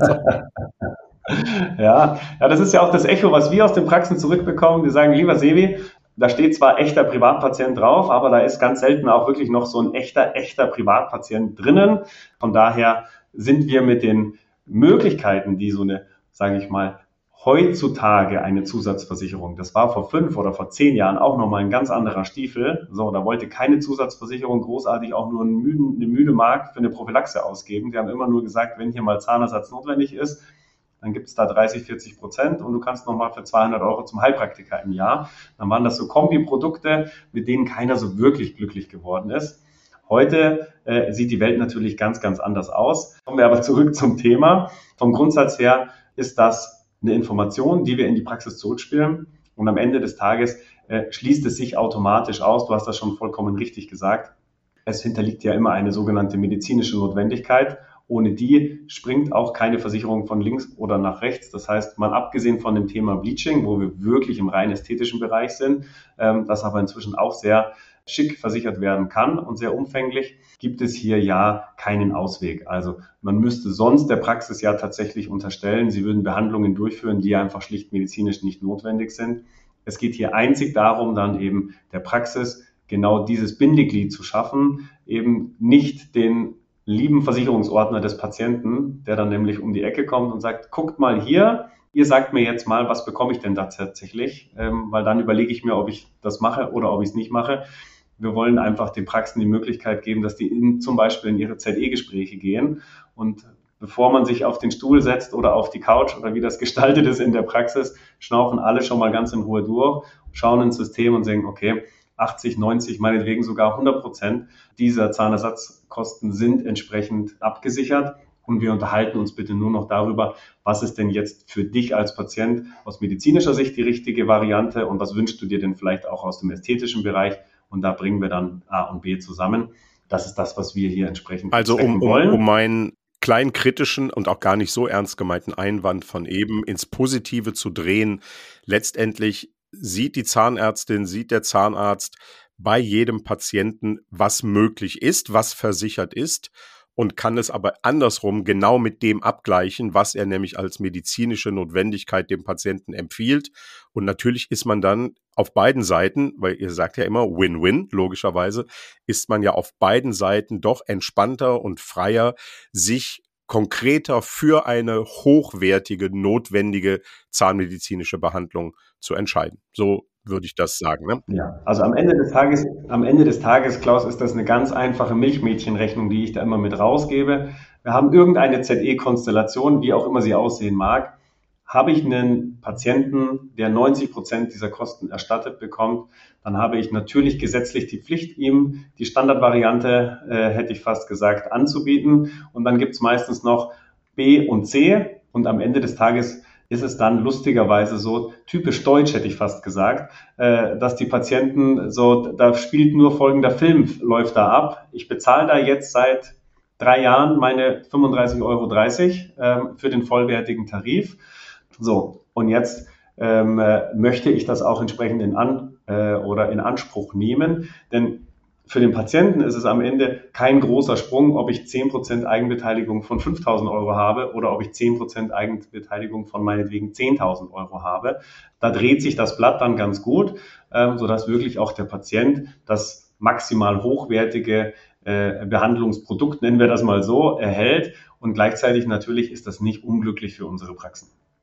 Ja, das ist ja auch das Echo, was wir aus den Praxen zurückbekommen. Die sagen, lieber Sevi, da steht zwar echter Privatpatient drauf, aber da ist ganz selten auch wirklich noch so ein echter Privatpatient drinnen. Von daher sind wir mit den Möglichkeiten, die so eine, sage ich mal, heutzutage eine Zusatzversicherung, das war vor 5 oder vor 10 Jahren auch nochmal ein ganz anderer Stiefel. So, da wollte keine Zusatzversicherung großartig auch nur eine müde Mark für eine Prophylaxe ausgeben. Die haben immer nur gesagt, wenn hier mal Zahnersatz notwendig ist, dann gibt es da 30-40% und du kannst nochmal für 200 € zum Heilpraktiker im Jahr. Dann waren das so Kombiprodukte, mit denen keiner so wirklich glücklich geworden ist. Heute sieht die Welt natürlich ganz, ganz anders aus. Kommen wir aber zurück zum Thema. Vom Grundsatz her ist das eine Information, die wir in die Praxis zurückspielen und am Ende des Tages schließt es sich automatisch aus. Du hast das schon vollkommen richtig gesagt. Es hinterliegt ja immer eine sogenannte medizinische Notwendigkeit. Ohne die springt auch keine Versicherung von links oder nach rechts. Das heißt, mal abgesehen von dem Thema Bleaching, wo wir wirklich im rein ästhetischen Bereich sind, das aber inzwischen auch sehr schick versichert werden kann und sehr umfänglich, gibt es hier ja keinen Ausweg. Also man müsste sonst der Praxis ja tatsächlich unterstellen, sie würden Behandlungen durchführen, die einfach schlicht medizinisch nicht notwendig sind. Es geht hier einzig darum, dann eben der Praxis genau dieses Bindeglied zu schaffen, eben nicht den lieben Versicherungsordner des Patienten, der dann nämlich um die Ecke kommt und sagt, guckt mal hier, ihr sagt mir jetzt mal, was bekomme ich denn da tatsächlich, weil dann überlege ich mir, ob ich das mache oder ob ich es nicht mache. Wir wollen einfach den Praxen die Möglichkeit geben, dass die zum Beispiel in ihre ZE-Gespräche gehen und bevor man sich auf den Stuhl setzt oder auf die Couch oder wie das gestaltet ist in der Praxis, schnaufen alle schon mal ganz in Ruhe durch, schauen ins System und sagen, okay, 80, 90, meinetwegen sogar 100% dieser Zahnersatzkosten sind entsprechend abgesichert. Und wir unterhalten uns bitte nur noch darüber, was ist denn jetzt für dich als Patient aus medizinischer Sicht die richtige Variante und was wünschst du dir denn vielleicht auch aus dem ästhetischen Bereich? Und da bringen wir dann A und B zusammen. Das ist das, was wir hier entsprechend wollen. Um meinen kleinen kritischen und auch gar nicht so ernst gemeinten Einwand von eben ins Positive zu drehen, letztendlich sieht die Zahnärztin, sieht der Zahnarzt bei jedem Patienten, was möglich ist, was versichert ist und kann es aber andersrum genau mit dem abgleichen, was er nämlich als medizinische Notwendigkeit dem Patienten empfiehlt. Und natürlich ist man dann auf beiden Seiten, weil ihr sagt ja immer Win-Win, logischerweise, ist man ja auf beiden Seiten doch entspannter und freier, sich konkreter für eine hochwertige, notwendige zahnmedizinische Behandlung zu entscheiden. So würde ich das sagen. Ne? Ja, also am Ende des Tages, Klaus, ist das eine ganz einfache Milchmädchenrechnung, die ich da immer mit rausgebe. Wir haben irgendeine ZE-Konstellation, wie auch immer sie aussehen mag. Habe ich einen Patienten, der 90% dieser Kosten erstattet bekommt, dann habe ich natürlich gesetzlich die Pflicht, ihm die Standardvariante, hätte ich fast gesagt, anzubieten. Und dann gibt es meistens noch B und C. Und am Ende des Tages ist es dann lustigerweise so, typisch deutsch hätte ich fast gesagt, dass die Patienten so, da spielt nur folgender Film, läuft da ab. Ich bezahle da jetzt seit 3 Jahren meine 35,30 € für den vollwertigen Tarif. So, und jetzt möchte ich das auch entsprechend in Anspruch nehmen, denn für den Patienten ist es am Ende kein großer Sprung, ob ich 10% Eigenbeteiligung von 5.000 € habe oder ob ich 10% Eigenbeteiligung von meinetwegen 10.000 € habe. Da dreht sich das Blatt dann ganz gut, sodass wirklich auch der Patient das maximal hochwertige Behandlungsprodukt, nennen wir das mal so, erhält. Und gleichzeitig natürlich ist das nicht unglücklich für unsere Praxen.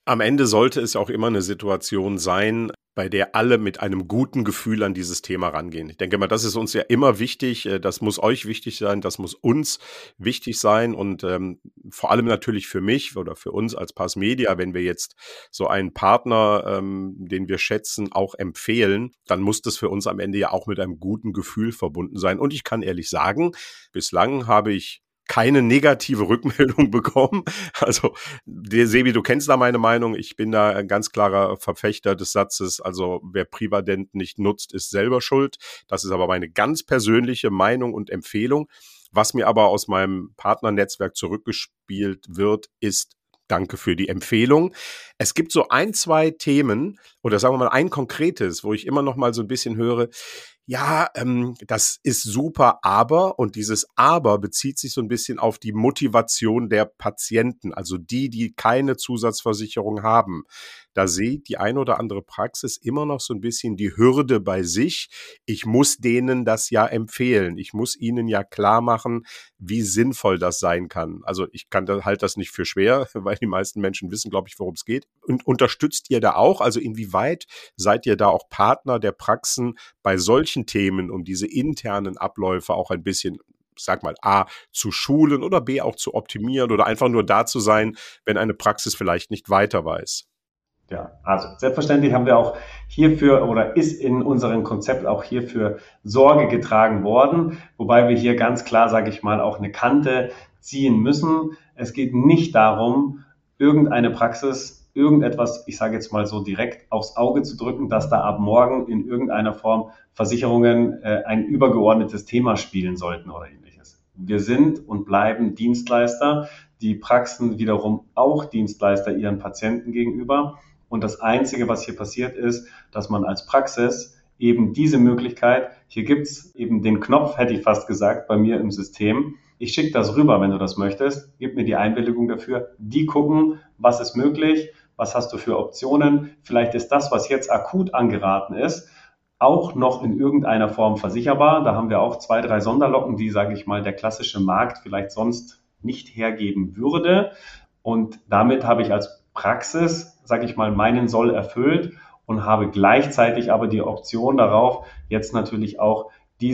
Am Ende sollte es auch immer eine Situation sein, bei der alle mit einem guten Gefühl an dieses Thema rangehen. Ich denke mal, das ist uns ja immer wichtig. Das muss euch wichtig sein, das muss uns wichtig sein und vor allem natürlich für mich oder für uns als Pars Media, wenn wir jetzt so einen Partner, den wir schätzen, auch empfehlen, dann muss das für uns am Ende ja auch mit einem guten Gefühl verbunden sein. Und ich kann ehrlich sagen, bislang habe ich keine negative Rückmeldung bekommen. Also, Sebi, du kennst da meine Meinung. Ich bin da ein ganz klarer Verfechter des Satzes, also wer Privatdent nicht nutzt, ist selber schuld. Das ist aber meine ganz persönliche Meinung und Empfehlung. Was mir aber aus meinem Partnernetzwerk zurückgespielt wird, ist: Danke für die Empfehlung. Es gibt so 1, 2 Themen oder sagen wir mal ein konkretes, wo ich immer noch mal so ein bisschen höre, ja, das ist super, aber, und dieses Aber bezieht sich so ein bisschen auf die Motivation der Patienten, also die keine Zusatzversicherung haben. Da sieht die eine oder andere Praxis immer noch so ein bisschen die Hürde bei sich. Ich muss denen das ja empfehlen. Ich muss ihnen ja klar machen, wie sinnvoll das sein kann. Also ich halte das nicht für schwer, weil die meisten Menschen wissen, glaube ich, worum es geht. Und unterstützt ihr da auch? Also inwieweit seid ihr da auch Partner der Praxen bei solchen Themen, um diese internen Abläufe auch ein bisschen, sag mal, A, zu schulen oder B, auch zu optimieren oder einfach nur da zu sein, wenn eine Praxis vielleicht nicht weiter weiß? Ja, also selbstverständlich haben wir auch hierfür oder ist in unserem Konzept auch hierfür Sorge getragen worden, wobei wir hier ganz klar, sage ich mal, auch eine Kante ziehen müssen. Es geht nicht darum, irgendeine Praxis, irgendetwas, ich sage jetzt mal so direkt aufs Auge zu drücken, dass da ab morgen in irgendeiner Form Versicherungen ein übergeordnetes Thema spielen sollten oder ähnliches. Wir sind und bleiben Dienstleister, die Praxen wiederum auch Dienstleister ihren Patienten gegenüber. Und das Einzige, was hier passiert ist, dass man als Praxis eben diese Möglichkeit, hier gibt's eben den Knopf, hätte ich fast gesagt, bei mir im System. Ich schicke das rüber, wenn du das möchtest. Gib mir die Einwilligung dafür. Die gucken, was ist möglich, was hast du für Optionen. Vielleicht ist das, was jetzt akut angeraten ist, auch noch in irgendeiner Form versicherbar. Da haben wir auch 2, 3 Sonderlocken, die, sage ich mal, der klassische Markt vielleicht sonst nicht hergeben würde. Und damit habe ich als Praxis, sage ich mal, meinen Soll erfüllt und habe gleichzeitig aber die Option darauf, jetzt natürlich auch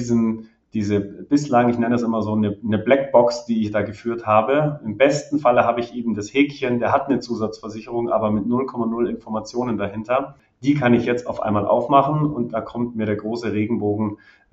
diese bislang, ich nenne das immer so eine Blackbox, die ich da geführt habe. Im besten Falle habe ich eben das Häkchen, der hat eine Zusatzversicherung, aber mit 0,0 Informationen dahinter. Die kann ich jetzt auf einmal aufmachen und da kommt mir der große Regenbogen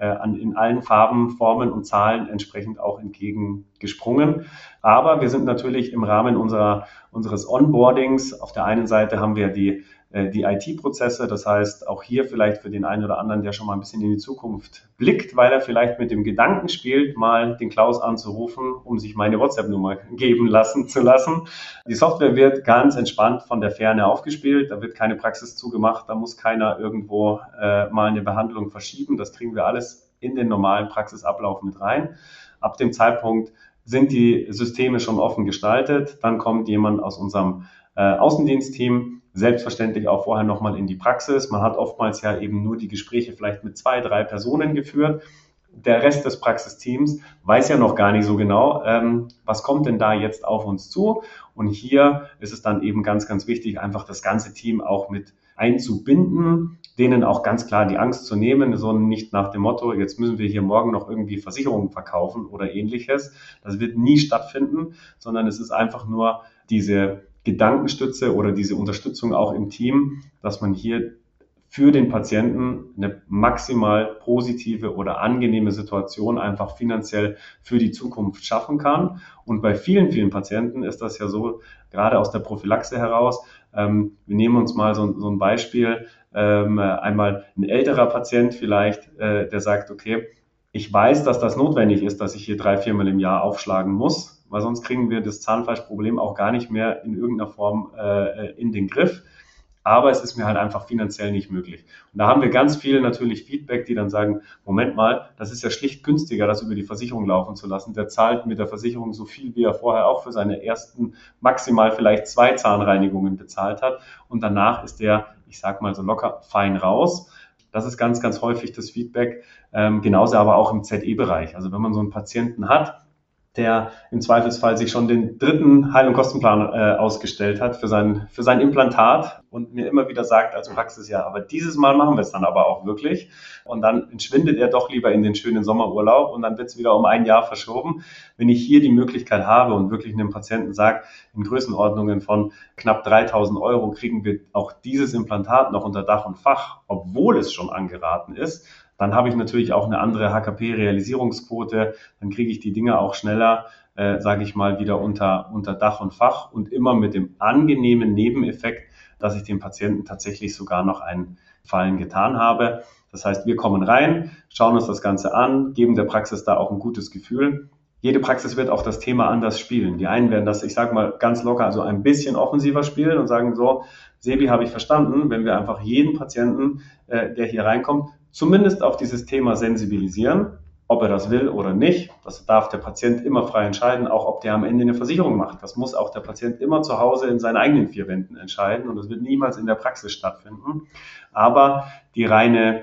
in allen Farben, Formen und Zahlen entsprechend auch entgegengesprungen. Aber wir sind natürlich im Rahmen unseres Onboardings. Auf der einen Seite haben wir die IT-Prozesse, das heißt auch hier vielleicht für den einen oder anderen, der schon mal ein bisschen in die Zukunft blickt, weil er vielleicht mit dem Gedanken spielt, mal den Klaus anzurufen, um sich meine WhatsApp-Nummer geben zu lassen. Die Software wird ganz entspannt von der Ferne aufgespielt, da wird keine Praxis zugemacht, da muss keiner irgendwo mal eine Behandlung verschieben, das kriegen wir alles in den normalen Praxisablauf mit rein. Ab dem Zeitpunkt sind die Systeme schon offen gestaltet, dann kommt jemand aus unserem Außendienstteam, selbstverständlich auch vorher nochmal in die Praxis. Man hat oftmals ja eben nur die Gespräche vielleicht mit 2, 3 Personen geführt. Der Rest des Praxisteams weiß ja noch gar nicht so genau, was kommt denn da jetzt auf uns zu. Und hier ist es dann eben ganz, ganz wichtig, einfach das ganze Team auch mit einzubinden, denen auch ganz klar die Angst zu nehmen, sondern nicht nach dem Motto, jetzt müssen wir hier morgen noch irgendwie Versicherungen verkaufen oder ähnliches. Das wird nie stattfinden, sondern es ist einfach nur diese Gedankenstütze oder diese Unterstützung auch im Team, dass man hier für den Patienten eine maximal positive oder angenehme Situation einfach finanziell für die Zukunft schaffen kann. Und bei vielen, vielen Patienten ist das ja so, gerade aus der Prophylaxe heraus. Wir nehmen uns mal so ein Beispiel, einmal ein älterer Patient vielleicht, der sagt, okay, ich weiß, dass das notwendig ist, dass ich hier 3, 4 Mal im Jahr aufschlagen muss, weil sonst kriegen wir das Zahnfleischproblem auch gar nicht mehr in irgendeiner Form in den Griff. Aber es ist mir halt einfach finanziell nicht möglich. Und da haben wir ganz viele natürlich Feedback, die dann sagen, Moment mal, das ist ja schlicht günstiger, das über die Versicherung laufen zu lassen. Der zahlt mit der Versicherung so viel, wie er vorher auch für seine ersten maximal vielleicht 2 Zahnreinigungen bezahlt hat. Und danach ist der, ich sag mal so locker, fein raus. Das ist ganz, ganz häufig das Feedback. Genauso aber auch im ZE-Bereich. Also wenn man so einen Patienten hat, der im Zweifelsfall sich schon den dritten Heil- und Kostenplan ausgestellt hat für sein Implantat und mir immer wieder sagt als Praxis, ja, aber dieses Mal machen wir es dann aber auch wirklich. Und dann entschwindet er doch lieber in den schönen Sommerurlaub und dann wird es wieder um ein Jahr verschoben. Wenn ich hier die Möglichkeit habe und wirklich einem Patienten sage, in Größenordnungen von knapp 3.000 € kriegen wir auch dieses Implantat noch unter Dach und Fach, obwohl es schon angeraten ist, dann habe ich natürlich auch eine andere HKP-Realisierungsquote, dann kriege ich die Dinge auch schneller, sage ich mal, wieder unter Dach und Fach und immer mit dem angenehmen Nebeneffekt, dass ich dem Patienten tatsächlich sogar noch einen Gefallen getan habe. Das heißt, wir kommen rein, schauen uns das Ganze an, geben der Praxis da auch ein gutes Gefühl. Jede Praxis wird auch das Thema anders spielen. Die einen werden das, ich sage mal, ganz locker, also ein bisschen offensiver spielen und sagen so, Sebi, habe ich verstanden, wenn wir einfach jeden Patienten, der hier reinkommt, zumindest auf dieses Thema sensibilisieren, ob er das will oder nicht. Das darf der Patient immer frei entscheiden, auch ob der am Ende eine Versicherung macht. Das muss auch der Patient immer zu Hause in seinen eigenen vier Wänden entscheiden und das wird niemals in der Praxis stattfinden. Aber die reine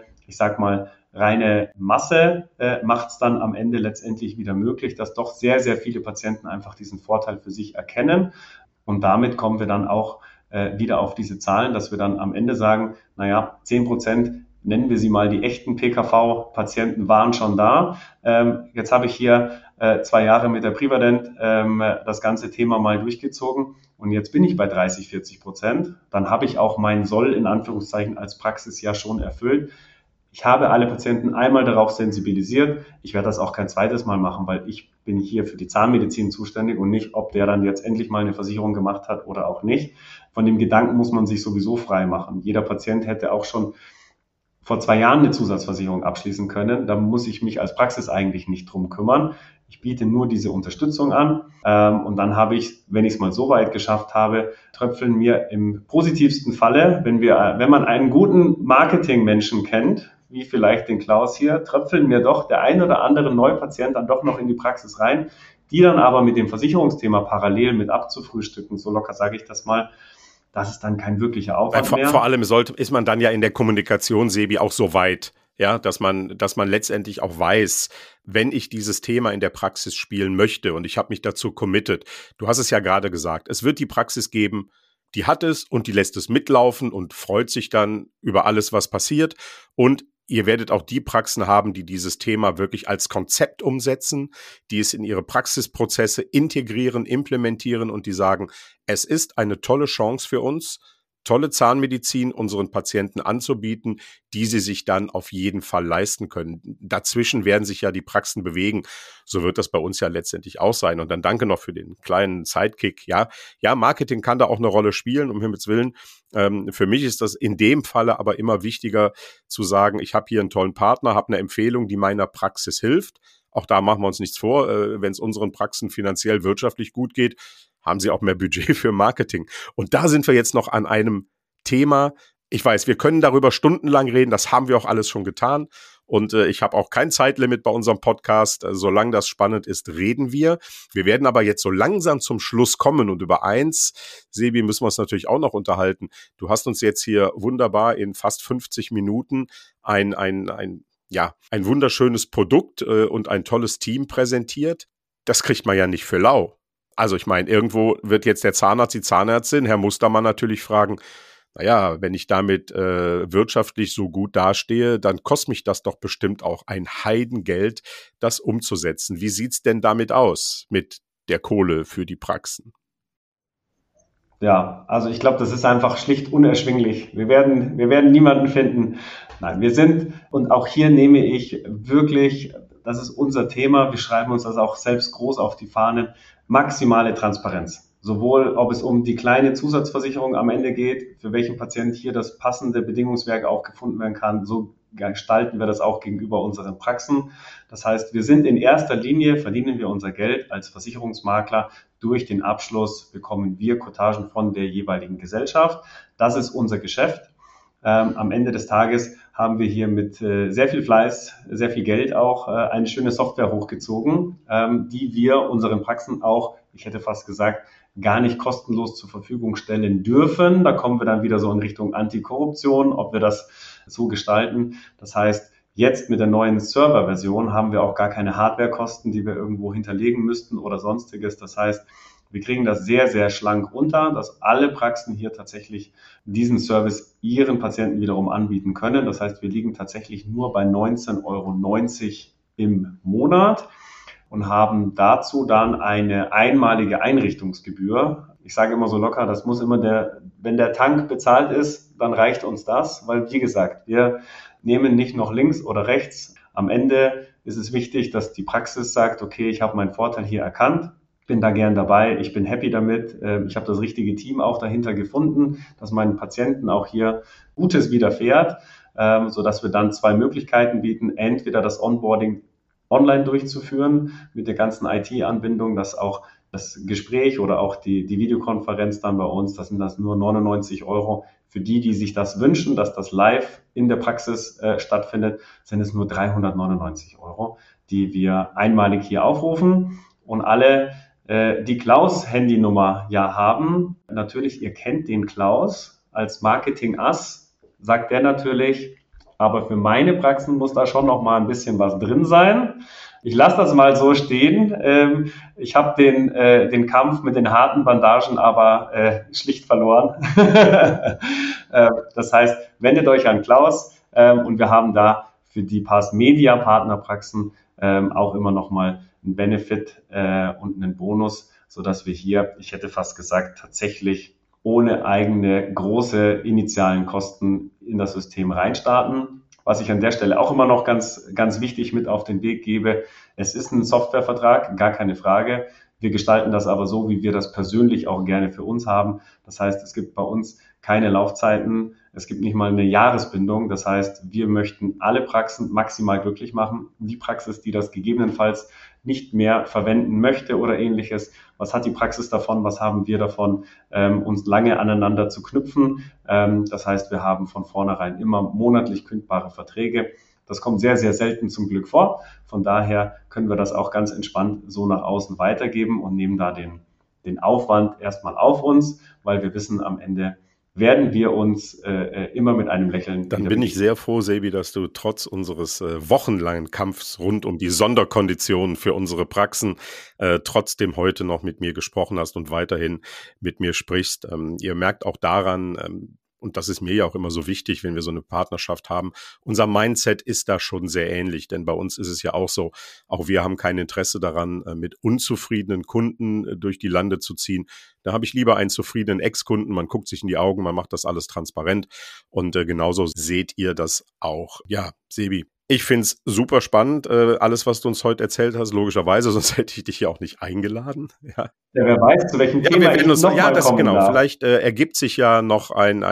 Masse macht es dann am Ende letztendlich wieder möglich, dass doch sehr, sehr viele Patienten einfach diesen Vorteil für sich erkennen. Und damit kommen wir dann auch wieder auf diese Zahlen, dass wir dann am Ende sagen, 10%, nennen wir sie mal, die echten PKV-Patienten waren schon da. Jetzt habe ich hier 2 Jahre mit der Privadent das ganze Thema mal durchgezogen und jetzt bin ich bei 30-40%. Dann habe ich auch mein Soll in Anführungszeichen als Praxis ja schon erfüllt. Ich habe alle Patienten einmal darauf sensibilisiert. Ich werde das auch kein zweites Mal machen, weil ich bin hier für die Zahnmedizin zuständig und nicht, ob der dann jetzt endlich mal eine Versicherung gemacht hat oder auch nicht. Von dem Gedanken muss man sich sowieso frei machen. Jeder Patient hätte auch schon vor 2 Jahren eine Zusatzversicherung abschließen können. Da muss ich mich als Praxis eigentlich nicht drum kümmern. Ich biete nur diese Unterstützung an und dann habe ich, wenn ich es mal so weit geschafft habe, tröpfeln mir im positivsten Falle, wenn man einen guten Marketingmenschen kennt, wie vielleicht den Klaus hier, tröpfeln mir doch der ein oder andere Neupatient dann doch noch in die Praxis rein, die dann aber mit dem Versicherungsthema parallel mit abzufrühstücken, so locker sage ich das mal. Das ist dann kein wirklicher Aufwand mehr. Vor allem ist man dann ja in der Kommunikation, Sebi, auch so weit, ja, dass man letztendlich auch weiß, wenn ich dieses Thema in der Praxis spielen möchte und ich habe mich dazu committed. Du hast es ja gerade gesagt, es wird die Praxis geben, die hat es und die lässt es mitlaufen und freut sich dann über alles, was passiert. Und ihr werdet auch die Praxen haben, die dieses Thema wirklich als Konzept umsetzen, die es in ihre Praxisprozesse integrieren, implementieren und die sagen, es ist eine tolle Chance für uns, tolle Zahnmedizin unseren Patienten anzubieten, die sie sich dann auf jeden Fall leisten können. Dazwischen werden sich ja die Praxen bewegen. So wird das bei uns ja letztendlich auch sein. Und dann danke noch für den kleinen Sidekick. Ja, Marketing kann da auch eine Rolle spielen, um Himmels Willen. Für mich ist das in dem Falle aber immer wichtiger zu sagen, ich habe hier einen tollen Partner, habe eine Empfehlung, die meiner Praxis hilft. Auch da machen wir uns nichts vor. Wenn es unseren Praxen finanziell, wirtschaftlich gut geht, haben sie auch mehr Budget für Marketing. Und da sind wir jetzt noch an einem Thema. Ich weiß, wir können darüber stundenlang reden. Das haben wir auch alles schon getan. Und ich habe auch kein Zeitlimit bei unserem Podcast. Solange das spannend ist, reden wir. Wir werden aber jetzt so langsam zum Schluss kommen. Und über eins, Sebi, müssen wir uns natürlich auch noch unterhalten. Du hast uns jetzt hier wunderbar in fast 50 Minuten ein wunderschönes Produkt und ein tolles Team präsentiert. Das kriegt man ja nicht für lau. Also ich meine, irgendwo wird jetzt der Zahnarzt, die Zahnärztin, Herr Mustermann natürlich fragen, wenn ich damit wirtschaftlich so gut dastehe, dann kostet mich das doch bestimmt auch ein Heidengeld, das umzusetzen. Wie sieht's denn damit aus mit der Kohle für die Praxen? Ja, also ich glaube, das ist einfach schlicht unerschwinglich. Wir werden niemanden finden. Nein, und auch hier nehme ich wirklich, das ist unser Thema, wir schreiben uns das auch selbst groß auf die Fahnen, maximale Transparenz. Sowohl, ob es um die kleine Zusatzversicherung am Ende geht, für welchen Patient hier das passende Bedingungswerk auch gefunden werden kann, so gestalten wir das auch gegenüber unseren Praxen. Das heißt, wir sind in erster Linie, verdienen wir unser Geld als Versicherungsmakler. Durch den Abschluss bekommen wir Cottagen von der jeweiligen Gesellschaft. Das ist unser Geschäft. Am Ende des Tages haben wir hier mit sehr viel Fleiß, sehr viel Geld auch eine schöne Software hochgezogen, die wir unseren Praxen auch, ich hätte fast gesagt, gar nicht kostenlos zur Verfügung stellen dürfen. Da kommen wir dann wieder so in Richtung Antikorruption, ob wir das so gestalten. Das heißt, Jetzt mit der neuen Serverversion haben wir auch gar keine Hardwarekosten, die wir irgendwo hinterlegen müssten oder sonstiges. Das heißt, wir kriegen das sehr, sehr schlank unter, dass alle Praxen hier tatsächlich diesen Service ihren Patienten wiederum anbieten können. Das heißt, wir liegen tatsächlich nur bei 19,90 € im Monat und haben dazu dann eine einmalige Einrichtungsgebühr. Ich sage immer so locker, das muss immer wenn der Tank bezahlt ist, dann reicht uns das, weil wie gesagt, wir nehmen nicht noch links oder rechts. Am Ende ist es wichtig, dass die Praxis sagt, okay, ich habe meinen Vorteil hier erkannt, bin da gern dabei, ich bin happy damit, ich habe das richtige Team auch dahinter gefunden, dass meinen Patienten auch hier Gutes widerfährt, sodass wir dann 2 Möglichkeiten bieten, entweder das Onboarding online durchzuführen mit der ganzen IT-Anbindung, dass auch das Gespräch oder auch die Videokonferenz dann bei uns, das sind das nur 99 € für die sich das wünschen, dass das live in der Praxis stattfindet, sind es nur 399 €, die wir einmalig hier aufrufen. Und alle, die Klaus-Handynummer ja haben, natürlich, ihr kennt den Klaus als Marketing-Ass, sagt der natürlich, aber für meine Praxen muss da schon noch mal ein bisschen was drin sein. Ich lasse das mal so stehen. Ich habe den Kampf mit den harten Bandagen aber schlicht verloren. Das heißt, wendet euch an Klaus und wir haben da für die Pars Media Partnerpraxen auch immer noch mal einen Benefit und einen Bonus, sodass wir hier, ich hätte fast gesagt, tatsächlich ohne eigene große initialen Kosten in das System reinstarten. Was ich an der Stelle auch immer noch ganz, ganz wichtig mit auf den Weg gebe, es ist ein Softwarevertrag, gar keine Frage. Wir gestalten das aber so, wie wir das persönlich auch gerne für uns haben. Das heißt, es gibt bei uns keine Laufzeiten, es gibt nicht mal eine Jahresbindung. Das heißt, wir möchten alle Praxen maximal glücklich machen. Die Praxis, die das gegebenenfalls nicht mehr verwenden möchte oder ähnliches, was hat die Praxis davon, was haben wir davon, uns lange aneinander zu knüpfen. Das heißt, wir haben von vornherein immer monatlich kündbare Verträge. Das kommt sehr, sehr selten zum Glück vor. Von daher können wir das auch ganz entspannt so nach außen weitergeben und nehmen da den Aufwand erstmal auf uns, weil wir wissen, am Ende werden wir uns immer mit einem Lächeln. Dann bin ich sehr froh, Sebi, dass du trotz unseres wochenlangen Kampfs rund um die Sonderkonditionen für unsere Praxen trotzdem heute noch mit mir gesprochen hast und weiterhin mit mir sprichst. Ihr merkt auch daran, und das ist mir ja auch immer so wichtig, wenn wir so eine Partnerschaft haben, unser Mindset ist da schon sehr ähnlich, denn bei uns ist es ja auch so, auch wir haben kein Interesse daran, mit unzufriedenen Kunden durch die Lande zu ziehen. Da habe ich lieber einen zufriedenen Ex-Kunden, man guckt sich in die Augen, man macht das alles transparent und genauso seht ihr das auch. Ja, Sebi, ich finde es super spannend, alles, was du uns heute erzählt hast, logischerweise, sonst hätte ich dich ja auch nicht eingeladen. Ja, wer weiß, zu welchem Thema ich noch mal kommen genau. darf. Vielleicht ergibt sich ja noch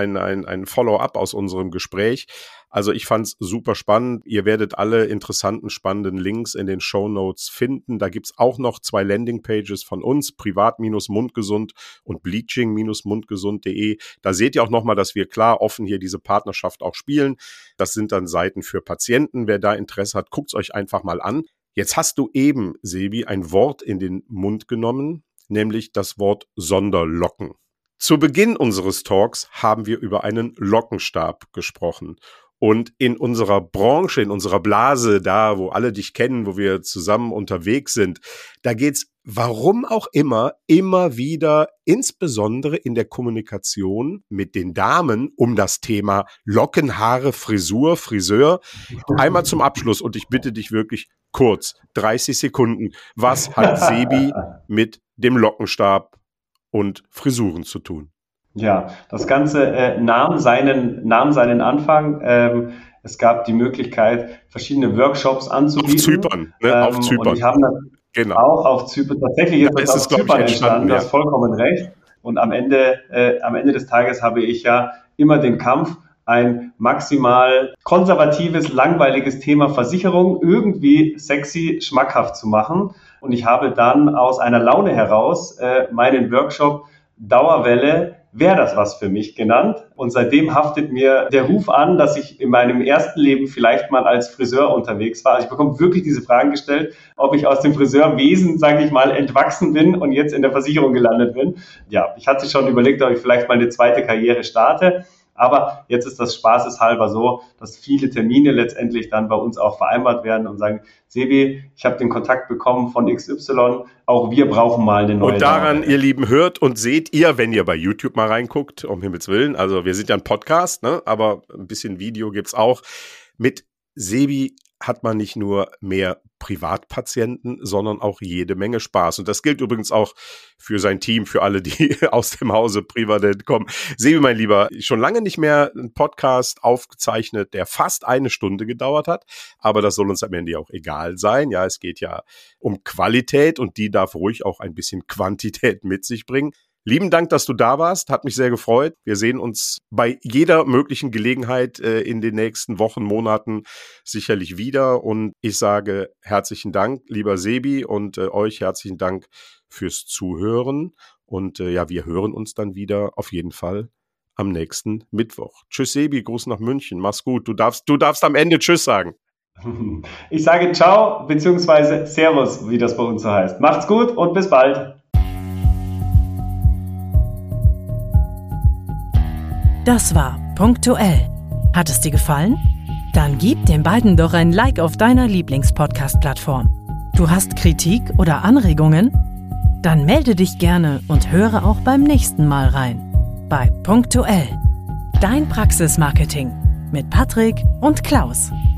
ein Follow-up aus unserem Gespräch. Also ich fand es super spannend. Ihr werdet alle interessanten, spannenden Links in den Shownotes finden. Da gibt's auch noch 2 Landingpages von uns, privat-mundgesund und bleaching-mundgesund.de. Da seht ihr auch nochmal, dass wir klar offen hier diese Partnerschaft auch spielen. Das sind dann Seiten für Patienten. Wer da Interesse hat, guckt's euch einfach mal an. Jetzt hast du eben, Sebi, ein Wort in den Mund genommen, nämlich das Wort Sonderlocken. Zu Beginn unseres Talks haben wir über einen Lockenstab gesprochen. Und in unserer Branche, in unserer Blase, da, wo alle dich kennen, wo wir zusammen unterwegs sind, da geht's, warum auch immer wieder, insbesondere in der Kommunikation mit den Damen, um das Thema Locken, Haare, Frisur, Friseur. Einmal zum Abschluss und ich bitte dich wirklich kurz, 30 Sekunden. Was hat Sebi mit dem Lockenstab und Frisuren zu tun? Ja, das Ganze nahm seinen Anfang. Es gab die Möglichkeit, verschiedene Workshops anzubieten. Auf Zypern, ne? Auf Zypern. Und ich habe genau. Auch auf Zypern, tatsächlich ist das auf Zypern entstanden, du hast vollkommen recht. Und am Ende des Tages habe ich ja immer den Kampf, ein maximal konservatives, langweiliges Thema Versicherung irgendwie sexy, schmackhaft zu machen. Und ich habe dann aus einer Laune heraus meinen Workshop Dauerwelle, wäre das was für mich genannt. Und seitdem haftet mir der Ruf an, dass ich in meinem ersten Leben vielleicht mal als Friseur unterwegs war. Also ich bekomme wirklich diese Fragen gestellt, ob ich aus dem Friseurwesen, sage ich mal, entwachsen bin und jetzt in der Versicherung gelandet bin. Ja, ich hatte schon überlegt, ob ich vielleicht mal eine zweite Karriere starte. Aber jetzt ist das spaßeshalber so, dass viele Termine letztendlich dann bei uns auch vereinbart werden und sagen, Sebi, ich habe den Kontakt bekommen von XY, auch wir brauchen mal eine neue. Und daran, ihr Lieben, hört und seht ihr, wenn ihr bei YouTube mal reinguckt, um Himmels Willen, also wir sind ja ein Podcast, ne? Aber ein bisschen Video gibt's auch. Mit Sebi hat man nicht nur mehr Privatpatienten, sondern auch jede Menge Spaß. Und das gilt übrigens auch für sein Team, für alle, die aus dem Hause Privadet kommen. Sebi, mein Lieber, schon lange nicht mehr einen Podcast aufgezeichnet, der fast 1 Stunde gedauert hat. Aber das soll uns am Ende auch egal sein. Ja, es geht ja um Qualität und die darf ruhig auch ein bisschen Quantität mit sich bringen. Lieben Dank, dass du da warst. Hat mich sehr gefreut. Wir sehen uns bei jeder möglichen Gelegenheit in den nächsten Wochen, Monaten sicherlich wieder. Und ich sage herzlichen Dank, lieber Sebi, und euch herzlichen Dank fürs Zuhören. Und wir hören uns dann wieder auf jeden Fall am nächsten Mittwoch. Tschüss, Sebi, Gruß nach München. Mach's gut. Du darfst am Ende Tschüss sagen. Ich sage Ciao bzw. Servus, wie das bei uns so heißt. Macht's gut und bis bald. Das war Punktuell. Hat es dir gefallen? Dann gib den beiden doch ein Like auf deiner Lieblings-Podcast-Plattform. Du hast Kritik oder Anregungen? Dann melde dich gerne und höre auch beim nächsten Mal rein. Bei Punktuell. Dein Praxismarketing mit Patrick und Klaus.